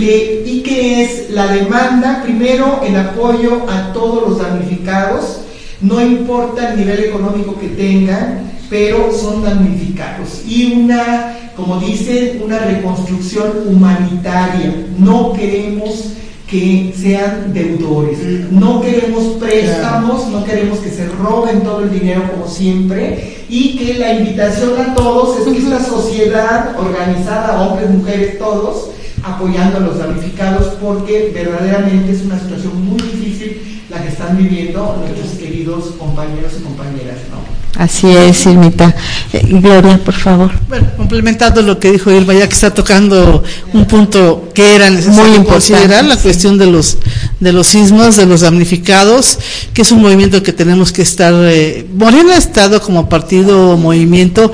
y que es la demanda, primero el apoyo a todos los damnificados, no importa el nivel económico que tengan, pero son damnificados, y como dicen, una reconstrucción humanitaria. No queremos que sean deudores, no queremos préstamos, no queremos que se roben todo el dinero como siempre, y que la invitación a todos es que esta sociedad organizada, hombres, mujeres, todos, apoyando a los damnificados, porque verdaderamente es una situación muy difícil la que están viviendo nuestros queridos compañeros y compañeras, ¿no? Así es, Irmita. Gloria, por favor. Bueno, complementando lo que dijo Irma, ya que está tocando un punto que era necesario considerar, la cuestión de los sismos, de los damnificados, que es un movimiento que tenemos que estar. Morena ha estado como partido, movimiento,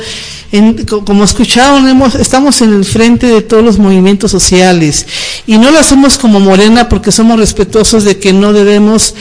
como escucharon, estamos en el frente de todos los movimientos sociales, y no lo hacemos como Morena porque somos respetuosos de que no debemos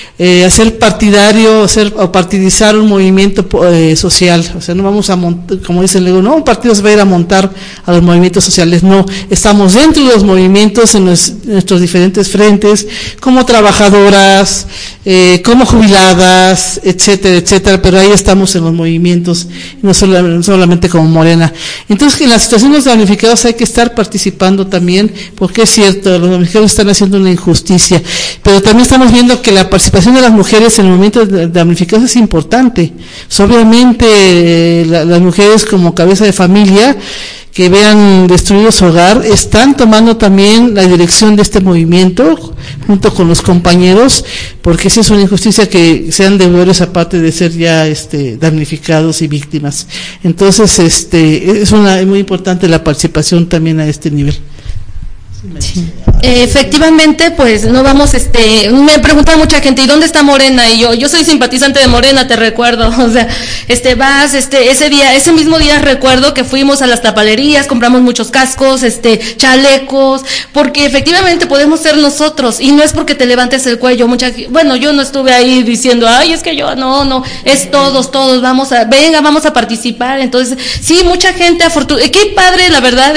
hacer partidario, o partidizar un movimiento social. O sea, no vamos a montar, como dicen luego, no, un partido se va a ir a montar a los movimientos sociales. No, estamos dentro de los movimientos en nuestros diferentes frentes, como trabajadoras, como jubiladas, etcétera, etcétera, pero ahí estamos en los movimientos, no solamente como Morena. Entonces, que en las situaciones de damnificados hay que estar participando también, porque es cierto, los damnificados están haciendo una injusticia, pero también estamos viendo que la participación de las mujeres en el movimiento de damnificados es importante, sobre obviamente las mujeres como cabeza de familia que vean destruido su hogar, están tomando también la dirección de este movimiento junto con los compañeros, porque sí es una injusticia que sean deudores aparte de ser ya damnificados y víctimas. Entonces es muy importante la participación también a este nivel. Sí. Efectivamente, pues no vamos, me pregunta mucha gente, ¿y dónde está Morena? Y yo soy simpatizante de Morena, te recuerdo, o sea, ese mismo día recuerdo que fuimos a las tapalerías, compramos muchos cascos, chalecos, porque efectivamente podemos ser nosotros, y no es porque te levantes el cuello, yo no estuve ahí diciendo, ay, es que yo, no, es todos, vamos a participar. Entonces, sí, mucha gente qué padre, la verdad,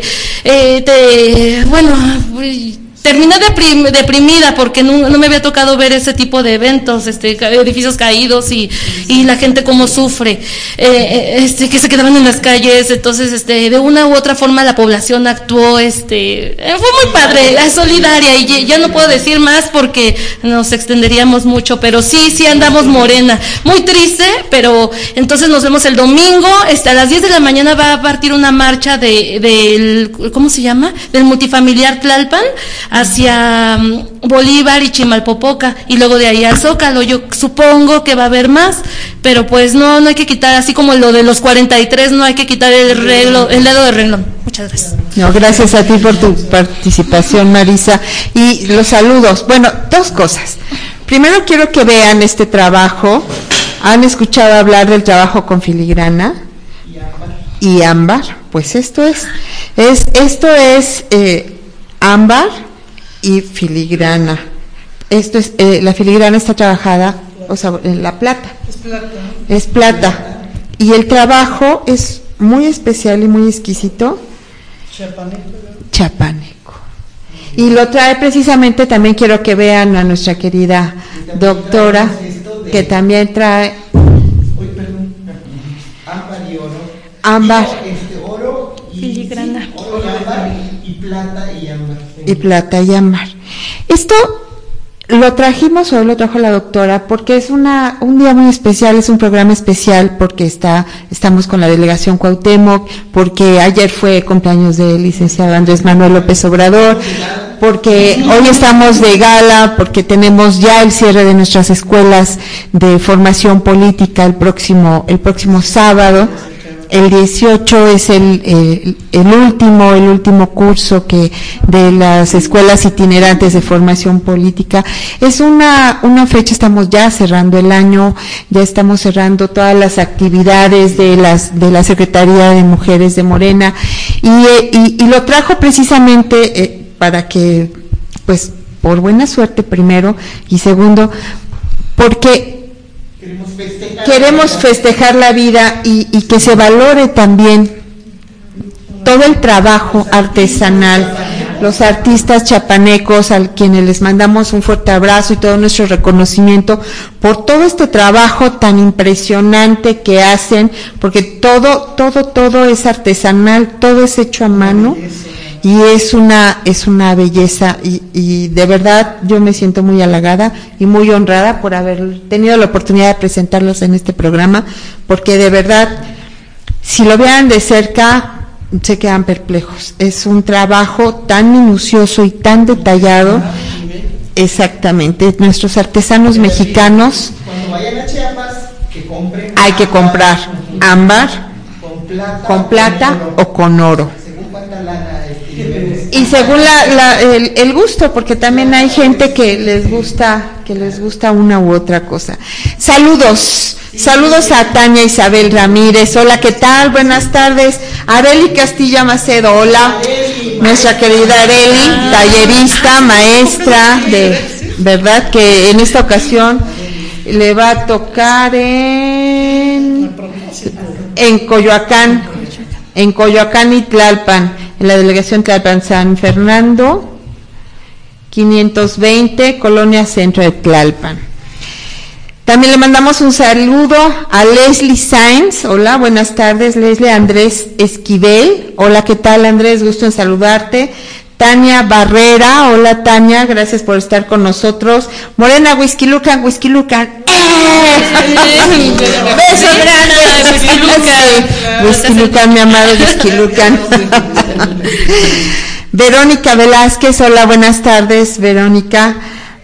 terminé deprimida porque no me había tocado ver ese tipo de eventos, edificios caídos y la gente cómo sufre, que se quedaban en las calles. Entonces, de una u otra forma la población actuó, fue muy padre, solidaria, y ya no puedo decir más porque nos extenderíamos mucho, pero sí andamos Morena, muy triste, pero entonces nos vemos el domingo, a las 10 de la mañana va a partir una marcha del ¿cómo se llama? Del multifamiliar Tlalpan hacia Bolívar y Chimalpopoca, y luego de ahí al Zócalo. Yo supongo que va a haber más, pero pues no hay que quitar, así como lo de los 43, no hay que quitar el dedo de renglón. Muchas gracias. No, gracias a ti por tu participación, Marisa, y los saludos. Bueno, dos cosas. Primero quiero que vean este trabajo. ¿Han escuchado hablar del trabajo con filigrana y ámbar? Pues esto es ámbar y filigrana. Esto es la filigrana está trabajada, en la plata. Es plata. Y el trabajo es muy especial y muy exquisito. Chapaneco. Y lo trae precisamente, también quiero que vean a nuestra querida doctora, que también trae ámbar y oro. Ámbar. Oro y filigrana. Oro y ámbar y plata y ámbar. Y plata y ámbar. Esto lo trajimos, hoy lo trajo la doctora, porque es un día muy especial, es un programa especial, porque estamos con la delegación Cuauhtémoc, porque ayer fue cumpleaños del licenciado Andrés Manuel López Obrador, porque hoy estamos de gala, porque tenemos ya el cierre de nuestras escuelas de formación política el próximo sábado. El 18 es el último curso de las escuelas itinerantes de formación política. Es una fecha, estamos ya cerrando el año, ya estamos cerrando todas las actividades de la Secretaría de Mujeres de Morena, y lo trajo precisamente para que, pues, por buena suerte primero, y segundo, porque queremos festejar la vida y que se valore también todo el trabajo artesanal, los artistas chapanecos, a quienes les mandamos un fuerte abrazo y todo nuestro reconocimiento por todo este trabajo tan impresionante que hacen, porque todo es artesanal, todo es hecho a mano. Y es una belleza, y de verdad yo me siento muy halagada y muy honrada por haber tenido la oportunidad de presentarlos en este programa, porque de verdad, si lo vean de cerca, se quedan perplejos. Es un trabajo tan minucioso y tan detallado. Exactamente, nuestros artesanos mexicanos. Cuando vayan a Chiapas, hay que comprar ámbar con plata o con oro. Y según el gusto, porque también hay gente que les gusta una u otra cosa. Saludos a Tania Isabel Ramírez. Hola, ¿qué tal? Buenas tardes. Areli Castilla Macedo, hola. Nuestra querida Areli, tallerista, maestra, de verdad que en esta ocasión le va a tocar en Coyoacán y Tlalpan, en la delegación Tlalpan, San Fernando 520, Colonia Centro de Tlalpan. También le mandamos un saludo a Leslie Sainz. Hola, buenas tardes, Leslie. Andrés Esquivel. Hola, ¿qué tal, Andrés? Gusto en saludarte. Tania Barrera, hola Tania, gracias por estar con nosotros. Morena Huizquilucan. Beso grande. Huizquilucan, mi amado Huizquilucan. Verónica Velázquez, hola, buenas tardes, Verónica.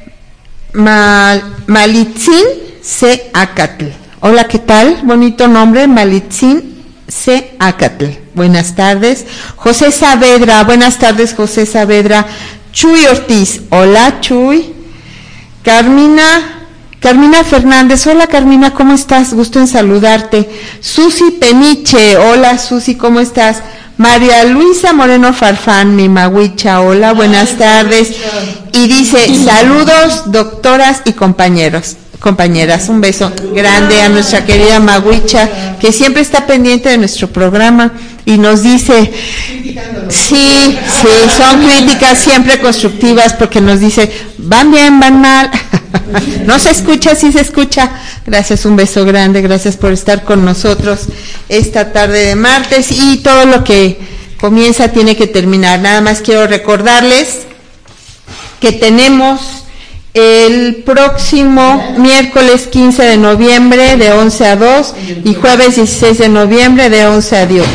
Malitzin C. Acatl. Hola, ¿qué tal? Bonito nombre, Malitzin C. Acatl. Buenas tardes. José Saavedra, buenas tardes, José Saavedra. Chuy Ortiz, hola, Chuy. Carmina Fernández, hola Carmina, ¿cómo estás? Gusto en saludarte. Susi Peniche, hola Susi, ¿cómo estás? María Luisa Moreno Farfán, mi Maguicha, hola, buenas tardes. Y dice, saludos doctoras y compañeras, un beso grande a nuestra querida Maguicha, que siempre está pendiente de nuestro programa y nos dice, sí, son críticas siempre constructivas, porque nos dice, van bien, van mal, no se escucha, sí se escucha. Gracias, un beso grande, gracias por estar con nosotros esta tarde de martes, y todo lo que comienza tiene que terminar. Nada más quiero recordarles que tenemos el próximo miércoles 15 de noviembre de 11 a 2 y jueves 16 de noviembre de 11 a 2.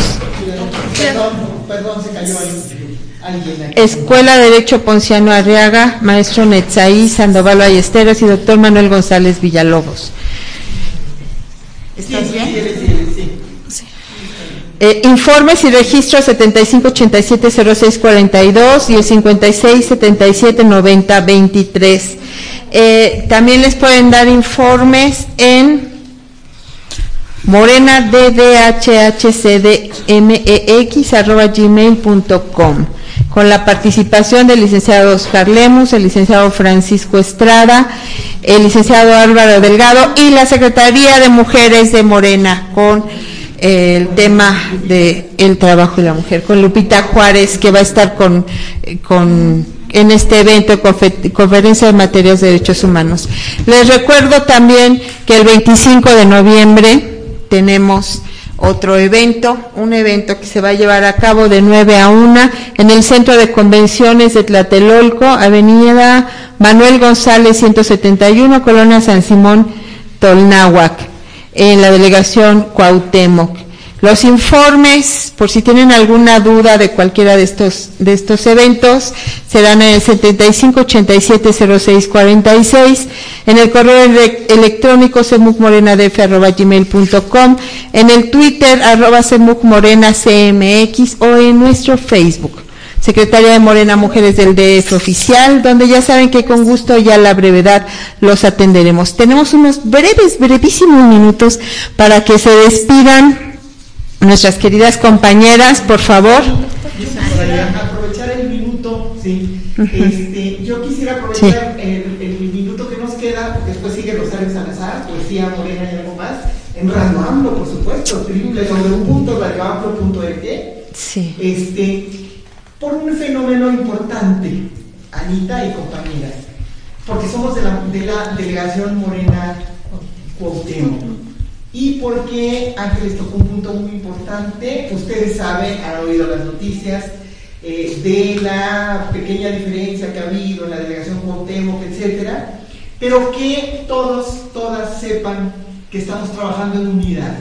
Perdón, se cayó alguien aquí. Escuela de Derecho Ponciano Arriaga, maestro Netzaí Sandoval Ballesteros y doctor Manuel González Villalobos. ¿Estás bien? Sí. Informes y registros 7587-0642 y el 5677-9023. También les pueden dar informes en morenaddhhcdmex@gmail.com, con la participación del licenciado Oscar Lemus, el licenciado Francisco Estrada, el licenciado Álvaro Delgado y la Secretaría de Mujeres de Morena, con el tema de el trabajo y la mujer, con Lupita Juárez, que va a estar en este evento, conferencia de materias de derechos humanos. Les recuerdo también que el 25 de noviembre tenemos otro evento, un evento que se va a llevar a cabo de 9 a 1 en el Centro de Convenciones de Tlatelolco, Avenida Manuel González 171, Colonia San Simón, Tolnáhuac, en la delegación Cuauhtémoc. Los informes, por si tienen alguna duda de cualquiera de estos eventos, serán en el 7587-0646, en el correo electrónico semucmorenadf@gmail.com, en el Twitter @semucmorenacmx o en nuestro Facebook, Secretaría de Morena Mujeres del DF Oficial, donde ya saben que con gusto y a la brevedad los atenderemos. Tenemos unos brevísimos minutos para que se despidan nuestras queridas compañeras, por favor. Para aprovechar el minuto, sí. Yo quisiera aprovechar el minuto que nos queda, porque después sigue Rosario Salazar, Poesía Morena y algo más, en Radio AMLO, por supuesto, www.radioamlo.org. Sí. Por un fenómeno importante, Anita y compañeras, porque somos de la delegación Morena Cuauhtémoc, y porque Ángeles tocó un punto muy importante. Ustedes saben, han oído las noticias de la pequeña diferencia que ha habido en la delegación Cuauhtémoc, etcétera, pero que todas sepan que estamos trabajando en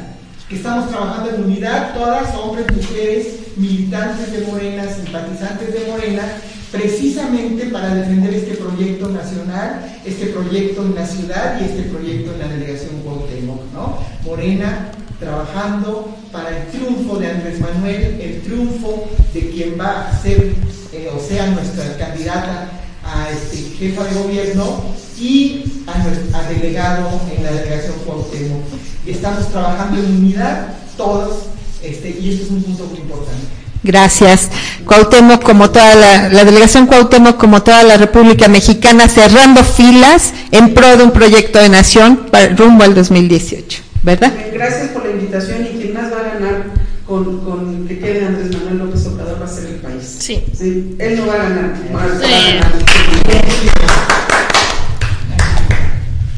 unidad, todas, hombres, mujeres, militantes de Morena, simpatizantes de Morena, precisamente para defender este proyecto nacional, este proyecto en la ciudad y este proyecto en la delegación Cuauhtémoc, ¿no? Morena trabajando para el triunfo de Andrés Manuel, el triunfo de quien va a ser o sea nuestra candidata a jefa de gobierno y a delegado en la delegación Cuauhtémoc. Estamos trabajando en unidad todos, y este es un punto muy importante. Gracias. Cuauhtémoc, como toda la delegación Cuauhtémoc, como toda la República Mexicana, cerrando filas en pro de un proyecto de nación rumbo al 2018, ¿verdad? Gracias por la invitación, y quien más va a ganar con que quede Andrés Manuel López Obrador va a ser el país. Sí. Él no va a ganar. Va a ganar.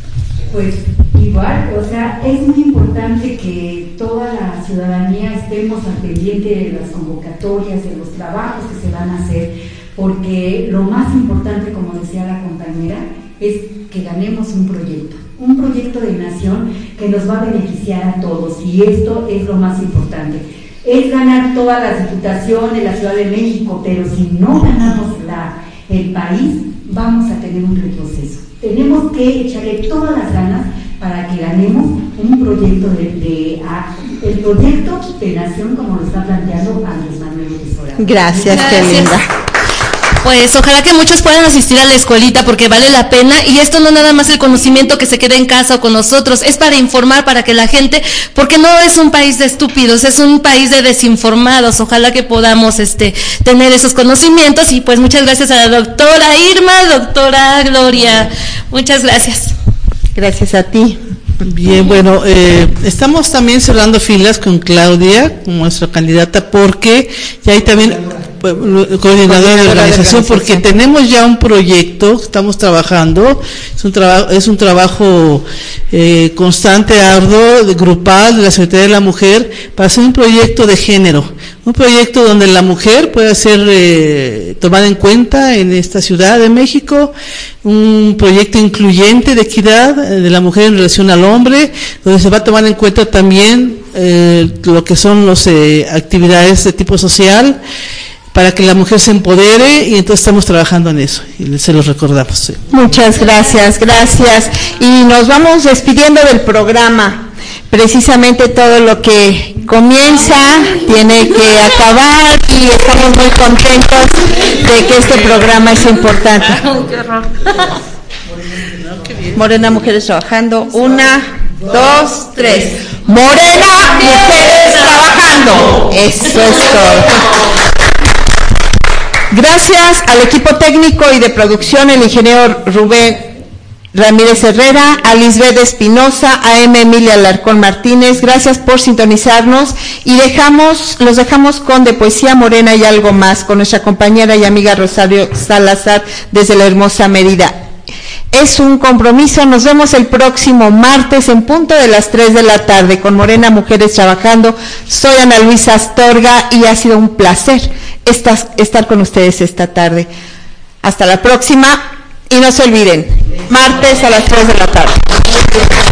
Pues igual, o sea, es muy importante que toda la ciudadanía estemos al pendiente de las convocatorias, de los trabajos que se van a hacer, porque lo más importante, como decía la compañera, es que ganemos un proyecto de nación que nos va a beneficiar a todos, y esto es lo más importante. Es ganar todas las diputaciones, la Ciudad de México, pero si no ganamos el país, vamos a tener un retroceso. Tenemos que echarle todas las ganas para que ganemos un proyecto el proyecto de nación, como lo está planteando Andrés Manuel López Obrador. Gracias, qué linda. Pues ojalá que muchos puedan asistir a la escuelita porque vale la pena, y esto no nada más el conocimiento que se quede en casa o con nosotros, es para informar, para que la gente, porque no es un país de estúpidos, es un país de desinformados. Ojalá que podamos tener esos conocimientos, y pues muchas gracias a la doctora Irma, doctora Gloria, muchas gracias. Gracias a ti. Bien, bueno, estamos también cerrando filas con Claudia, como nuestra candidata, porque ya hay también coordinadora de organización, porque tenemos ya un proyecto, estamos trabajando, es un trabajo constante, arduo, grupal de la Secretaría de la Mujer, para hacer un proyecto de género, un proyecto donde la mujer pueda ser tomada en cuenta en esta Ciudad de México, un proyecto incluyente de equidad de la mujer en relación al hombre, donde se va a tomar en cuenta también lo que son las actividades de tipo social, para que la mujer se empodere, y entonces estamos trabajando en eso, y se los recordamos. Sí. Muchas gracias, gracias. Y nos vamos despidiendo del programa. Precisamente todo lo que comienza tiene que acabar, y estamos muy contentos de que este programa es importante. Morena Mujeres Trabajando, 1, 2, 3. Morena Mujeres Trabajando. Eso es todo. Gracias al equipo técnico y de producción, el ingeniero Rubén Ramírez Herrera, a Lisbeth Espinosa, a M. Emilia Alarcón Martínez. Gracias por sintonizarnos, y los dejamos con De Poesía Morena y Algo Más, con nuestra compañera y amiga Rosario Salazar desde la hermosa Mérida. Es un compromiso. Nos vemos el próximo martes en punto de las 3 de la tarde con Morena Mujeres Trabajando. Soy Ana Luisa Astorga y ha sido un placer estar con ustedes esta tarde. Hasta la próxima, y no se olviden, martes a las 3 de la tarde.